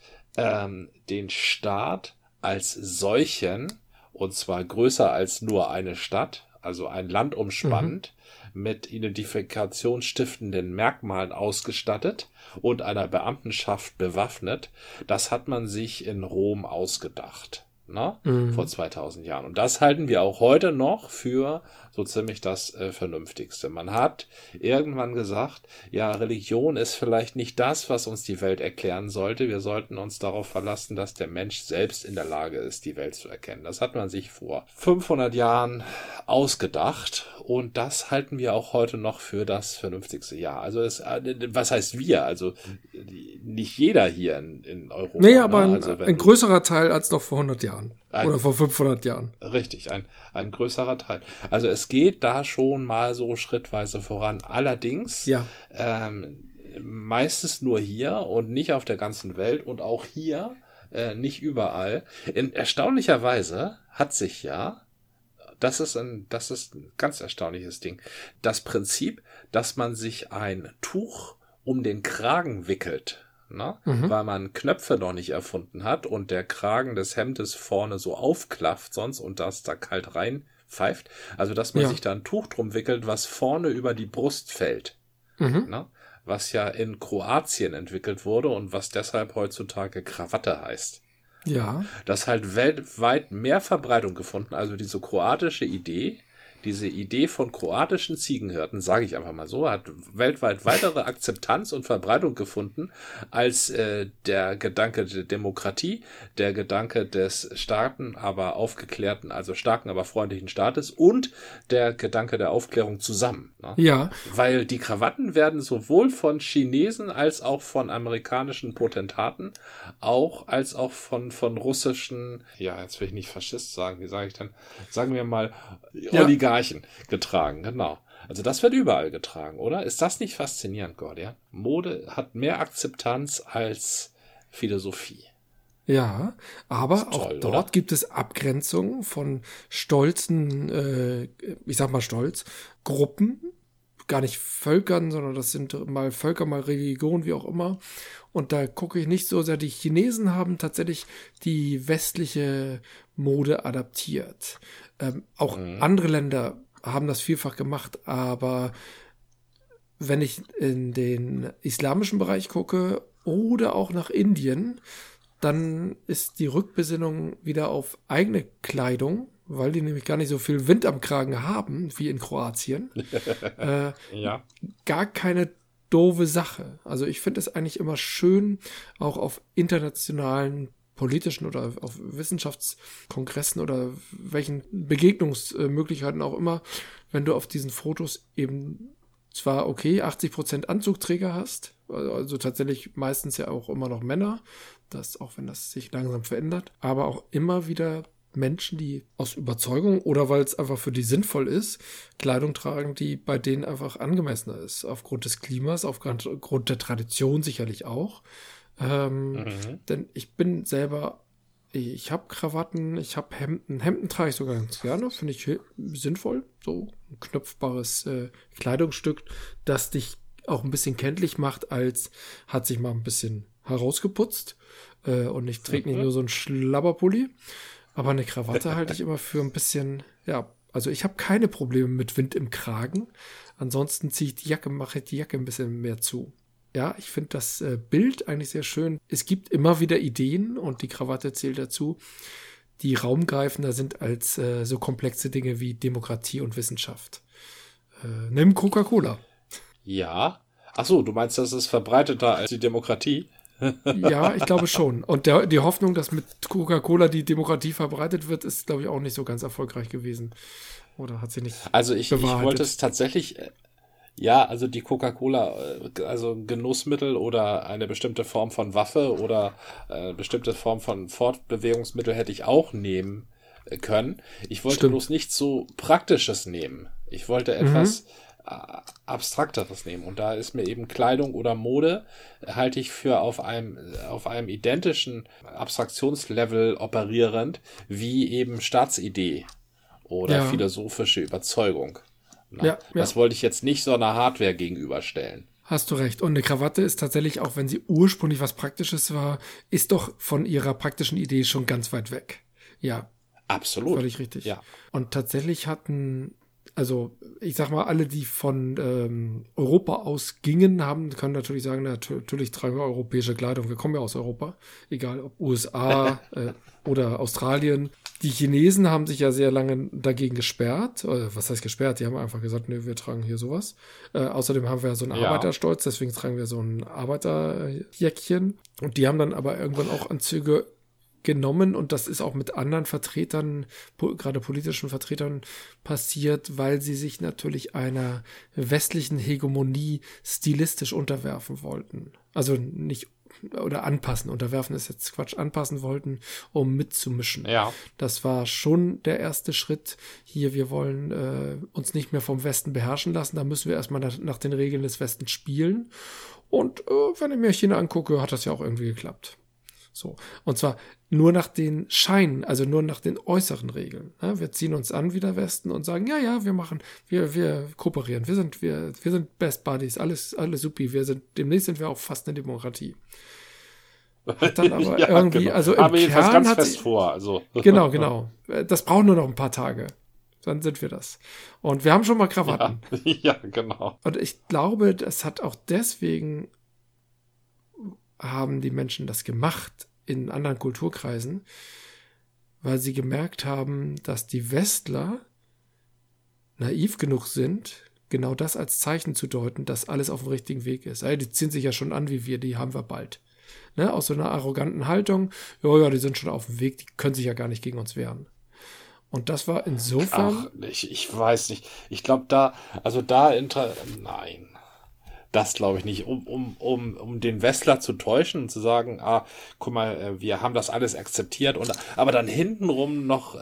den Staat als solchen, und zwar größer als nur eine Stadt, also ein Land umspannend, mit identifikationsstiftenden Merkmalen ausgestattet und einer Beamtenschaft bewaffnet. Das hat man sich in Rom ausgedacht, ne? Vor 2000 Jahren. Und das halten wir auch heute noch für so ziemlich das Vernünftigste. Man hat irgendwann gesagt, ja, Religion ist vielleicht nicht das, was uns die Welt erklären sollte. Wir sollten uns darauf verlassen, dass der Mensch selbst in der Lage ist, die Welt zu erkennen. Das hat man sich vor 500 Jahren ausgedacht und das halten wir auch heute noch für das Vernünftigste. Ja, also was heißt wir? Also nicht jeder hier in Europa. Nee, aber ein größerer Teil als noch vor 100 Jahren. Oder vor 500 Jahren. Richtig, ein größerer Teil. Also es geht da schon mal so schrittweise voran. Allerdings meistens nur hier und nicht auf der ganzen Welt und auch hier nicht überall. Erstaunlicherweise hat sich das ist ein ganz erstaunliches Ding, das Prinzip, dass man sich ein Tuch um den Kragen wickelt, ne? Weil man Knöpfe noch nicht erfunden hat und der Kragen des Hemdes vorne so aufklafft sonst und das da kalt reinpfeift. Also, dass man sich da ein Tuch drum wickelt, was vorne über die Brust fällt. Ne? was ja in Kroatien entwickelt wurde und was deshalb heutzutage Krawatte heißt. Ja. Das halt weltweit mehr Verbreitung gefunden, also diese kroatische Idee, diese Idee von kroatischen Ziegenhirten, sage ich einfach mal so, hat weltweit weitere Akzeptanz und Verbreitung gefunden als der Gedanke der Demokratie, der Gedanke des starken, aber aufgeklärten, also starken, aber freundlichen Staates und der Gedanke der Aufklärung zusammen. Ne? Ja. Weil die Krawatten werden sowohl von Chinesen als auch von amerikanischen Potentaten, als auch von russischen, ja, jetzt will ich nicht Faschist sagen, wie sage ich denn, sagen wir mal Oligarchen getragen, genau. Also das wird überall getragen, oder? Ist das nicht faszinierend, Gordian? Mode hat mehr Akzeptanz als Philosophie. Ja, aber auch toll, dort oder? gibt es Abgrenzungen von stolzen, ich sag mal stolz, Gruppen, gar nicht Völkern, sondern das sind mal Völker, mal Religionen, wie auch immer. Und da gucke ich nicht so sehr, die Chinesen haben tatsächlich die westliche Mode adaptiert. Auch andere Länder haben das vielfach gemacht, aber wenn ich in den islamischen Bereich gucke oder auch nach Indien, dann ist die Rückbesinnung wieder auf eigene Kleidung, weil die nämlich gar nicht so viel Wind am Kragen haben wie in Kroatien. Ja. Gar keine doofe Sache. Also ich finde es eigentlich immer schön, auch auf internationalen politischen oder auf Wissenschaftskongressen oder welchen Begegnungsmöglichkeiten auch immer, wenn du auf diesen Fotos eben zwar 80% Anzugträger hast, also tatsächlich meistens ja auch immer noch Männer, das auch wenn das sich langsam verändert, aber auch immer wieder Menschen, die aus Überzeugung oder weil es einfach für die sinnvoll ist, Kleidung tragen, die bei denen einfach angemessener ist, aufgrund des Klimas, aufgrund der Tradition sicherlich auch. Denn ich bin selber, ich habe Krawatten, ich habe Hemden. Hemden trage ich sogar ganz gerne, finde ich sinnvoll. So ein knöpfbares Kleidungsstück, das dich auch ein bisschen kenntlich macht, als hat sich mal ein bisschen herausgeputzt und ich träge nicht nur so einen Schlabberpulli. Aber eine Krawatte halte ich immer für ein bisschen, ja, also ich habe keine Probleme mit Wind im Kragen. Ansonsten mache ich die Jacke ein bisschen mehr zu. Ja, ich finde das Bild eigentlich sehr schön. Es gibt immer wieder Ideen und die Krawatte zählt dazu, die raumgreifender sind als so komplexe Dinge wie Demokratie und Wissenschaft. Nimm Coca-Cola. Ja. Ach so, du meinst, das ist verbreiteter als die Demokratie? Ja, ich glaube schon. Und die Hoffnung, dass mit Coca-Cola die Demokratie verbreitet wird, ist, glaube ich, auch nicht so ganz erfolgreich gewesen. Oder hat sie nicht Also ich wollte es tatsächlich, ja, also die Coca-Cola, also ein Genussmittel oder eine bestimmte Form von Waffe oder eine bestimmte Form von Fortbewegungsmittel hätte ich auch nehmen können. Ich wollte bloß nichts so Praktisches nehmen. Ich wollte etwas Abstrakteres nehmen. Und da ist mir eben Kleidung oder Mode, halte ich für auf einem identischen Abstraktionslevel operierend wie eben Staatsidee oder philosophische Überzeugung. Das wollte ich jetzt nicht so einer Hardware gegenüberstellen. Hast du recht. Und eine Krawatte ist tatsächlich, auch wenn sie ursprünglich was Praktisches war, ist doch von ihrer praktischen Idee schon ganz weit weg. Ja. Absolut. Völlig richtig. Ja. Und tatsächlich also ich sag mal, alle, die von Europa aus gingen, können natürlich sagen, natürlich tragen wir europäische Kleidung. Wir kommen ja aus Europa, egal ob USA oder Australien. Die Chinesen haben sich ja sehr lange dagegen gesperrt. Was heißt gesperrt? Die haben einfach gesagt, nee, wir tragen hier sowas. Außerdem haben wir ja so einen Arbeiterstolz, deswegen tragen wir so ein Arbeiterjäckchen. Und die haben dann aber irgendwann auch Anzüge genommen und das ist auch mit anderen Vertretern, gerade politischen Vertretern passiert, weil sie sich natürlich einer westlichen Hegemonie stilistisch unterwerfen wollten. Also nicht, oder anpassen, unterwerfen ist jetzt Quatsch, anpassen wollten, um mitzumischen. Ja. Das war schon der erste Schritt. Hier, wir wollen uns nicht mehr vom Westen beherrschen lassen, da müssen wir erstmal nach den Regeln des Westens spielen. Und wenn ich mir China angucke, hat das ja auch irgendwie geklappt. So. Und zwar nur nach den Scheinen, also nur nach den äußeren Regeln. Ja, wir ziehen uns an wie der Westen und sagen, ja, wir kooperieren, wir sind Best Buddies, alles supi, demnächst sind wir auch fast eine Demokratie. Hat dann aber irgendwie, genau. also im aber jedenfalls Kern ganz fest vor, also. Genau. Das braucht nur noch ein paar Tage. Dann sind wir das. Und wir haben schon mal Krawatten. Ja, genau. Und ich glaube, das hat auch deswegen haben die Menschen das gemacht in anderen Kulturkreisen, weil sie gemerkt haben, dass die Westler naiv genug sind, genau das als Zeichen zu deuten, dass alles auf dem richtigen Weg ist. Die ziehen sich ja schon an wie wir, die haben wir bald. Ne? Aus so einer arroganten Haltung, ja, die sind schon auf dem Weg, die können sich ja gar nicht gegen uns wehren. Und das war insofern... Ach, ich weiß nicht. Ich glaube, nein. Das glaube ich nicht, um den Westler zu täuschen und zu sagen, guck mal, wir haben das alles akzeptiert, aber dann hintenrum noch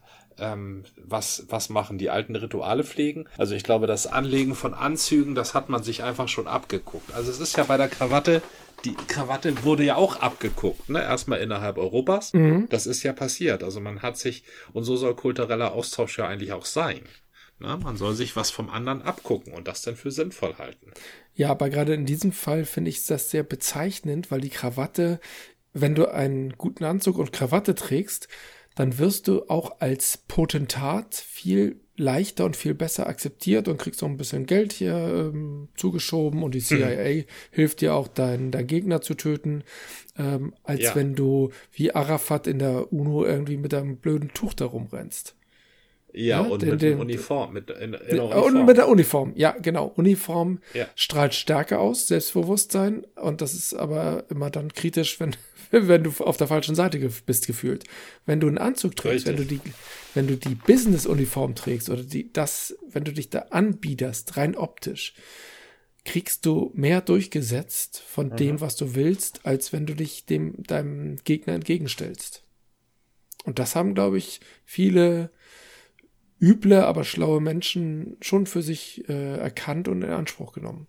was machen, die alten Rituale pflegen. Also ich glaube, das Anlegen von Anzügen, das hat man sich einfach schon abgeguckt. Also es ist ja bei der Krawatte, die Krawatte wurde ja auch abgeguckt, ne? Erstmal innerhalb Europas. Das ist ja passiert. Also man hat sich, und so soll kultureller Austausch ja eigentlich auch sein. Na, man soll sich was vom anderen abgucken und das dann für sinnvoll halten. Ja, aber gerade in diesem Fall finde ich das sehr bezeichnend, weil die Krawatte, wenn du einen guten Anzug und Krawatte trägst, dann wirst du auch als Potentat viel leichter und viel besser akzeptiert und kriegst auch ein bisschen Geld hier zugeschoben und die CIA hilft dir auch, deinen Gegner zu töten, als wenn du wie Arafat in der UNO irgendwie mit einem blöden Tuch da rumrennst. Ja, und mit der Uniform. Und mit der Uniform, ja, genau. Uniform strahlt Stärke aus, Selbstbewusstsein. Und das ist aber immer dann kritisch, wenn du auf der falschen Seite bist gefühlt. Wenn du einen Anzug trägst, wenn du die Business-Uniform trägst oder wenn du dich da anbiederst, rein optisch, kriegst du mehr durchgesetzt von dem, was du willst, als wenn du dich deinem Gegner entgegenstellst. Und das haben, glaube ich, viele üble, aber schlaue Menschen schon für sich erkannt und in Anspruch genommen.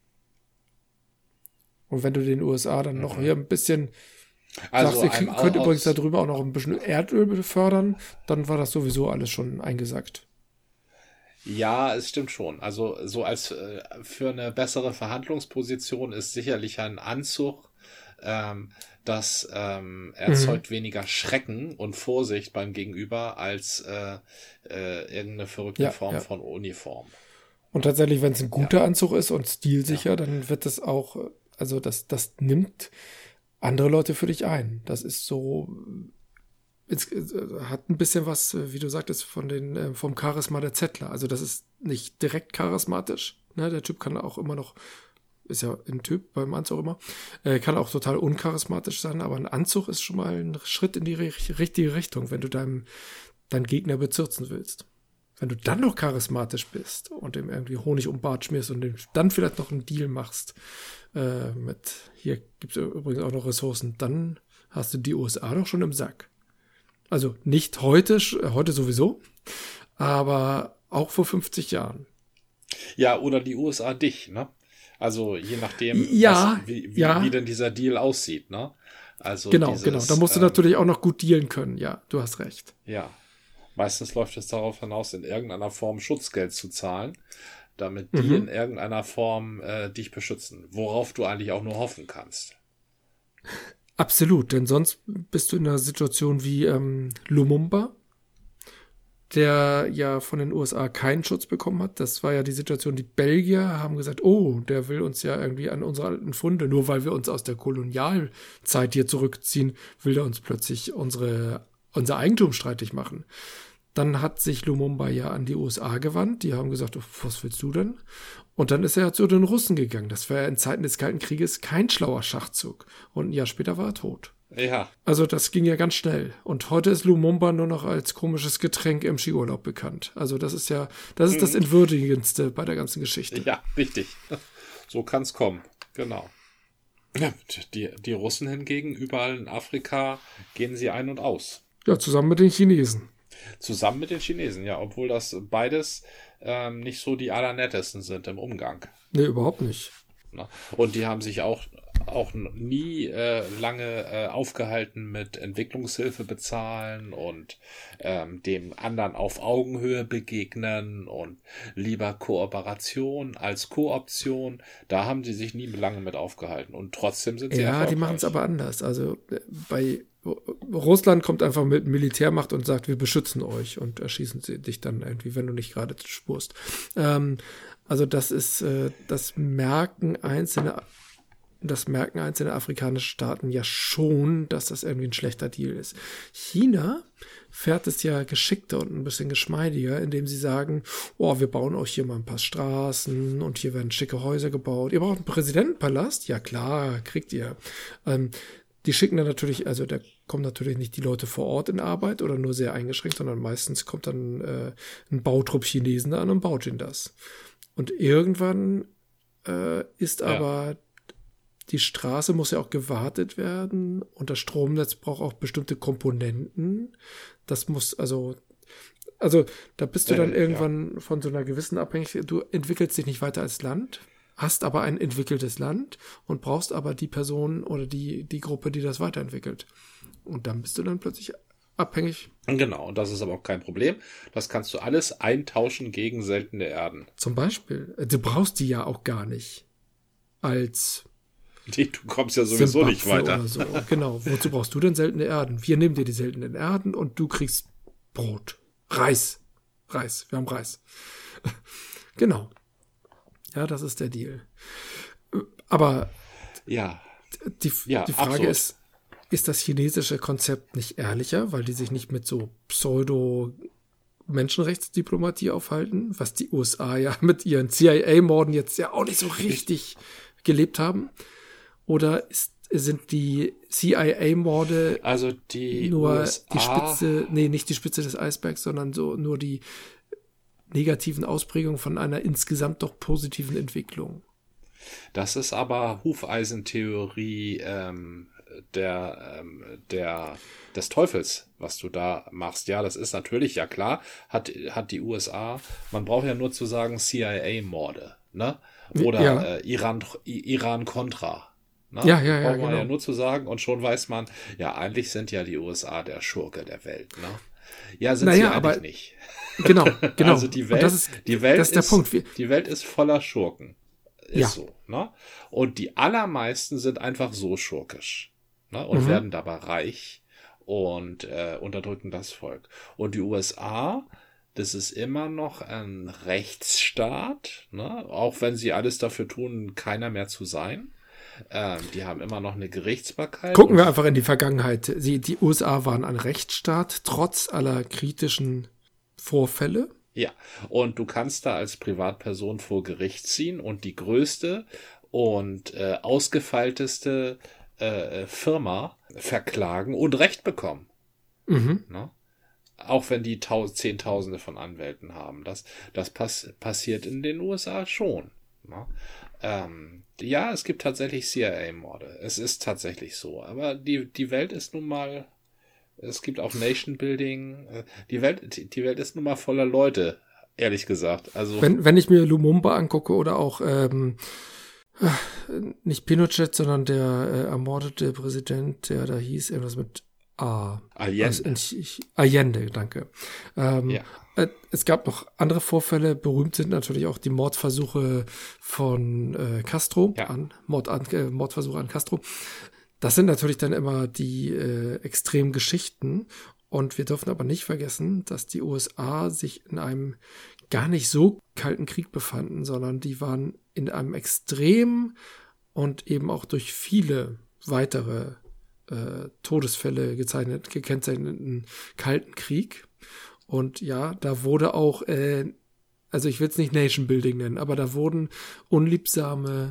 Und wenn du den USA dann noch hier ein bisschen sagst, ihr könnt übrigens darüber auch noch ein bisschen Erdöl befördern, dann war das sowieso alles schon eingesackt. Ja, es stimmt schon. Also so als für eine bessere Verhandlungsposition ist sicherlich ein Anzug, das erzeugt weniger Schrecken und Vorsicht beim Gegenüber als irgendeine verrückte Form von Uniform. Und tatsächlich, wenn es ein guter Anzug ist und stilsicher, dann wird es auch, also das nimmt andere Leute für dich ein. Das ist so, es hat ein bisschen was, wie du sagtest, vom Charisma der Zettler. Also das ist nicht direkt charismatisch. Ne? Der Typ kann auch immer noch, ist ja ein Typ beim Anzug immer, kann auch total uncharismatisch sein, aber ein Anzug ist schon mal ein Schritt in die richtige Richtung, wenn du deinen Gegner bezirzen willst. Wenn du dann noch charismatisch bist und ihm irgendwie Honig um den Bart schmierst und dann vielleicht noch einen Deal machst, hier gibt es übrigens auch noch Ressourcen, dann hast du die USA doch schon im Sack. Also nicht heute sowieso, aber auch vor 50 Jahren. Ja, oder die USA dich, ne? Also je nachdem, wie denn dieser Deal aussieht, ne? Also genau. Da musst du natürlich auch noch gut dealen können. Ja, du hast recht. Ja. Meistens läuft es darauf hinaus, in irgendeiner Form Schutzgeld zu zahlen, damit die in irgendeiner Form dich beschützen, worauf du eigentlich auch nur hoffen kannst. Absolut, denn sonst bist du in einer Situation wie Lumumba, der ja von den USA keinen Schutz bekommen hat. Das war ja die Situation, die Belgier haben gesagt, oh, der will uns ja irgendwie an unsere alten Funde, nur weil wir uns aus der Kolonialzeit hier zurückziehen, will der uns plötzlich unser Eigentum streitig machen. Dann hat sich Lumumba ja an die USA gewandt. Die haben gesagt, was willst du denn? Und dann ist er zu den Russen gegangen. Das war ja in Zeiten des Kalten Krieges kein schlauer Schachzug. Und ein Jahr später war er tot. Ja. Also das ging ja ganz schnell. Und heute ist Lumumba nur noch als komisches Getränk im Skiurlaub bekannt. Also das ist das Entwürdigendste bei der ganzen Geschichte. Ja, richtig. So kann es kommen. Genau. Ja, die Russen hingegen, überall in Afrika gehen sie ein und aus. Ja, zusammen mit den Chinesen. Zusammen mit den Chinesen, ja, obwohl das beides nicht so die allernettesten sind im Umgang. Nee, überhaupt nicht. Und die haben sich auch auch nie lange aufgehalten mit Entwicklungshilfe bezahlen und dem anderen auf Augenhöhe begegnen und lieber Kooperation als Kooption. Da haben sie sich nie lange mit aufgehalten und trotzdem sind sie erfolgreich. Ja, die machen es aber anders. Also bei Russland kommt einfach mit Militärmacht und sagt, wir beschützen euch und erschießen sie dich dann irgendwie, wenn du nicht gerade spurst. Also das ist, das merken einzelne afrikanische Staaten ja schon, dass das irgendwie ein schlechter Deal ist. China fährt es ja geschickter und ein bisschen geschmeidiger, indem sie sagen, oh, wir bauen euch hier mal ein paar Straßen und hier werden schicke Häuser gebaut. Ihr braucht einen Präsidentenpalast? Ja klar, kriegt ihr. Die schicken dann natürlich, also da kommen natürlich nicht die Leute vor Ort in Arbeit oder nur sehr eingeschränkt, sondern meistens kommt dann ein Bautrupp Chinesen an und baut ihnen das. Und irgendwann ist aber die Straße muss ja auch gewartet werden und das Stromnetz braucht auch bestimmte Komponenten. Das muss, also da bist du dann irgendwann von so einer gewissen Abhängigkeit, du entwickelst dich nicht weiter als Land, hast aber ein entwickeltes Land und brauchst aber die Person oder die Gruppe, die das weiterentwickelt. Und dann bist du dann plötzlich abhängig. Genau, und das ist aber auch kein Problem. Das kannst du alles eintauschen gegen seltene Erden. Zum Beispiel, du brauchst die ja auch gar nicht als Du kommst ja sowieso Zimbabwe nicht weiter. Oder so. Genau, wozu brauchst du denn seltene Erden? Wir nehmen dir die seltenen Erden und du kriegst Brot. Reis, wir haben Reis. Genau. Ja, das ist der Deal. Aber die Frage ist das chinesische Konzept nicht ehrlicher, weil die sich nicht mit so Pseudo-Menschenrechtsdiplomatie aufhalten, was die USA ja mit ihren CIA-Morden jetzt ja auch nicht so richtig gelebt haben? Oder sind die CIA-Morde also die nur USA die Spitze, nicht die Spitze des Eisbergs, sondern so nur die negativen Ausprägungen von einer insgesamt doch positiven Entwicklung? Das ist aber Hufeisentheorie des Teufels, was du da machst. Ja, das ist natürlich, ja klar, hat die USA, man braucht ja nur zu sagen CIA-Morde, ne? Oder Iran-Contra. Ne? Ja, braucht man genau. ja nur zu sagen und schon weiß man, ja, eigentlich sind ja die USA der Schurke der Welt, ne? Ja, sind sie eigentlich nicht. Genau. Also die Welt, das ist der Punkt. Die Welt ist voller Schurken. Ist so, ne? Und die allermeisten sind einfach so schurkisch, ne? Und werden dabei reich und unterdrücken das Volk. Und die USA, das ist immer noch ein Rechtsstaat, ne? Auch wenn sie alles dafür tun, keiner mehr zu sein. Die haben immer noch eine Gerichtsbarkeit. Gucken wir einfach in die Vergangenheit. Die USA waren ein Rechtsstaat, trotz aller kritischen Vorfälle. Ja, und du kannst da als Privatperson vor Gericht ziehen und die größte und ausgefeilteste Firma verklagen und Recht bekommen. Ne? Auch wenn die Zehntausende von Anwälten haben. Das passiert in den USA schon. Ne? Ja, es gibt tatsächlich CIA-Morde. Es ist tatsächlich so. Aber die Welt ist nun mal, es gibt auch Nation Building. Die Welt ist nun mal voller Leute, ehrlich gesagt. Also wenn ich mir Lumumba angucke oder auch nicht Pinochet, sondern der ermordete Präsident, der da hieß, irgendwas mit A. Allende. Also Allende, danke. Es gab noch andere Vorfälle. Berühmt sind natürlich auch die Mordversuche von Castro, Mordversuche an Castro. Das sind natürlich dann immer die extremen Geschichten. Und wir dürfen aber nicht vergessen, dass die USA sich in einem gar nicht so kalten Krieg befanden, sondern die waren in einem extrem und eben auch durch viele weitere Todesfälle gekennzeichneten Kalten Krieg. Und ja, da wurde auch, also ich will es nicht Nation Building nennen, aber da wurden unliebsame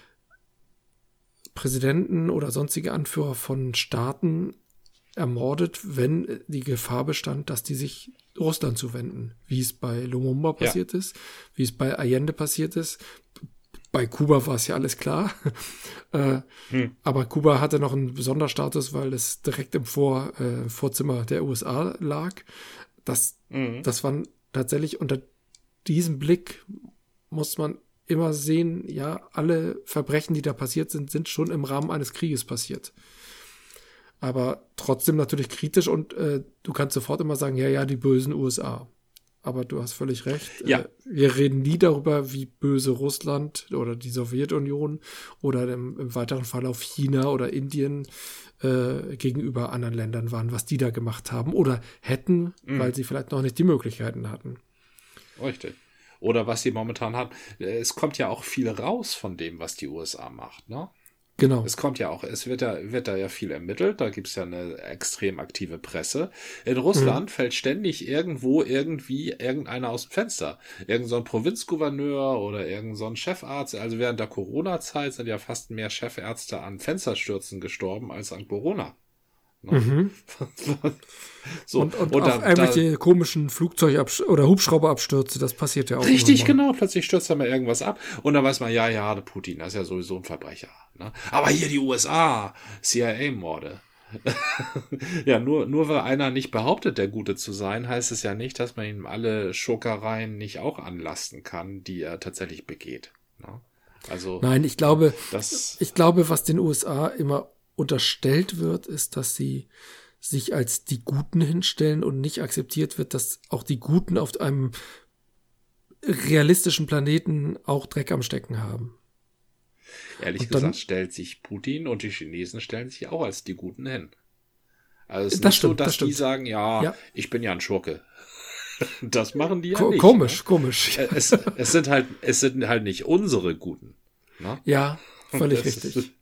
Präsidenten oder sonstige Anführer von Staaten ermordet, wenn die Gefahr bestand, dass die sich Russland zuwenden. Wie es bei Lumumba passiert ist, wie es bei Allende passiert ist. Bei Kuba war es ja alles klar. Aber Kuba hatte noch einen Sonderstatus, weil es direkt im Vorzimmer der USA lag. Das waren tatsächlich unter diesem Blick muss man immer sehen, ja, alle Verbrechen, die da passiert sind schon im Rahmen eines Krieges passiert. Aber trotzdem natürlich kritisch und du kannst sofort immer sagen, ja, die bösen USA. Aber du hast völlig recht. Ja. Wir reden nie darüber, wie böse Russland oder die Sowjetunion oder im weiteren Verlauf China oder Indien gegenüber anderen Ländern waren, was die da gemacht haben oder hätten, weil sie vielleicht noch nicht die Möglichkeiten hatten. Richtig. Oder was sie momentan haben. Es kommt ja auch viel raus von dem, was die USA macht, ne? Genau. Es kommt ja auch, es wird da ja viel ermittelt, da gibt es ja eine extrem aktive Presse. In Russland fällt ständig irgendwie irgendeiner aus dem Fenster. Irgend so ein Provinzgouverneur oder irgend so ein Chefarzt. Also während der Corona-Zeit sind ja fast mehr Chefärzte an Fensterstürzen gestorben als an Corona. So, und auch irgendwelche komischen oder Hubschrauberabstürze, das passiert ja auch. Richtig, genau. Plötzlich stürzt da mal irgendwas ab und dann weiß man, ja, der Putin, das ist ja sowieso ein Verbrecher. Ne? Aber hier die USA, CIA-Morde. Ja, nur weil einer nicht behauptet, der Gute zu sein, heißt es ja nicht, dass man ihm alle Schurkereien nicht auch anlasten kann, die er tatsächlich begeht. Ne? Also, nein, ich glaube, was den USA immer unterstellt wird, ist, dass sie sich als die Guten hinstellen und nicht akzeptiert wird, dass auch die Guten auf einem realistischen Planeten auch Dreck am Stecken haben. Ehrlich gesagt stellt sich Putin und die Chinesen stellen sich auch als die Guten hin. Also es ist nicht so, dass die sagen, ja, ich bin ja ein Schurke. Das machen die ja nicht. Komisch. Es sind halt nicht unsere Guten. Ne? Ja, völlig richtig.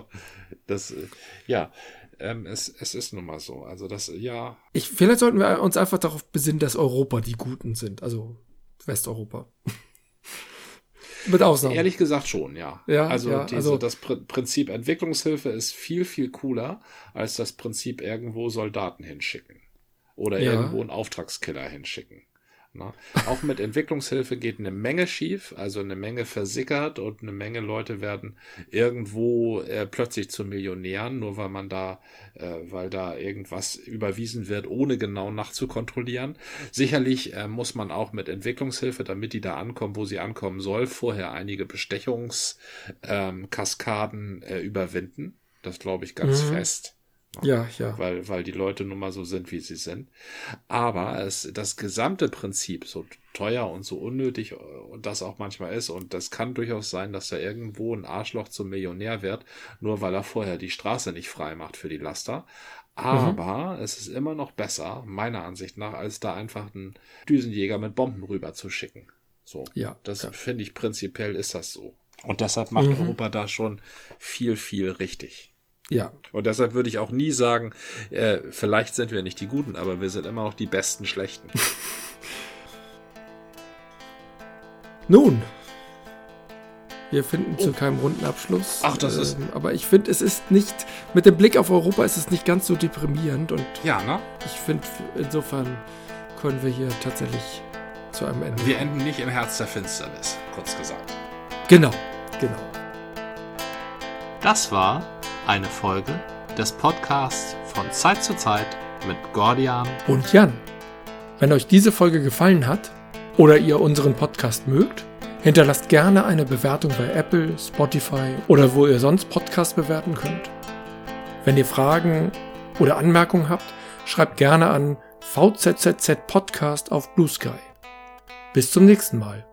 Es ist nun mal so. Also vielleicht sollten wir uns einfach darauf besinnen, dass Europa die Guten sind. Also Westeuropa. Mit Ausnahme. Ehrlich gesagt schon, ja. Das Prinzip Entwicklungshilfe ist viel, viel cooler als das Prinzip irgendwo Soldaten hinschicken. Oder irgendwo einen Auftragskiller hinschicken. Na? Auch mit Entwicklungshilfe geht eine Menge schief, also eine Menge versickert und eine Menge Leute werden irgendwo plötzlich zu Millionären, nur weil da irgendwas überwiesen wird, ohne genau nachzukontrollieren. Sicherlich muss man auch mit Entwicklungshilfe, damit die da ankommen, wo sie ankommen soll, vorher einige Bestechungskaskaden überwinden. Das glaube ich ganz fest. Ja. Weil die Leute nun mal so sind, wie sie sind. Aber das gesamte Prinzip, so teuer und so unnötig und das auch manchmal ist, und das kann durchaus sein, dass da irgendwo ein Arschloch zum Millionär wird, nur weil er vorher die Straße nicht frei macht für die Laster. Aber es ist immer noch besser, meiner Ansicht nach, als da einfach einen Düsenjäger mit Bomben rüber zu schicken. So, finde ich, prinzipiell ist das so. Und deshalb macht Europa da schon viel, viel richtig. Ja. Und deshalb würde ich auch nie sagen, vielleicht sind wir nicht die Guten, aber wir sind immer noch die besten Schlechten. Nun, wir finden zu keinem runden Abschluss. Ach, das ist... Aber ich finde, es ist nicht, mit dem Blick auf Europa ist es nicht ganz so deprimierend. Und ja, ne? Ich finde, insofern können wir hier tatsächlich zu einem Ende. Wir enden nicht im Herz der Finsternis, kurz gesagt. Genau. Das war eine Folge des Podcasts von Zeit zu Zeit mit Gordian und Jan. Wenn euch diese Folge gefallen hat oder ihr unseren Podcast mögt, hinterlasst gerne eine Bewertung bei Apple, Spotify oder wo ihr sonst Podcasts bewerten könnt. Wenn ihr Fragen oder Anmerkungen habt, schreibt gerne an VZZZ Podcast auf Blue Sky. Bis zum nächsten Mal.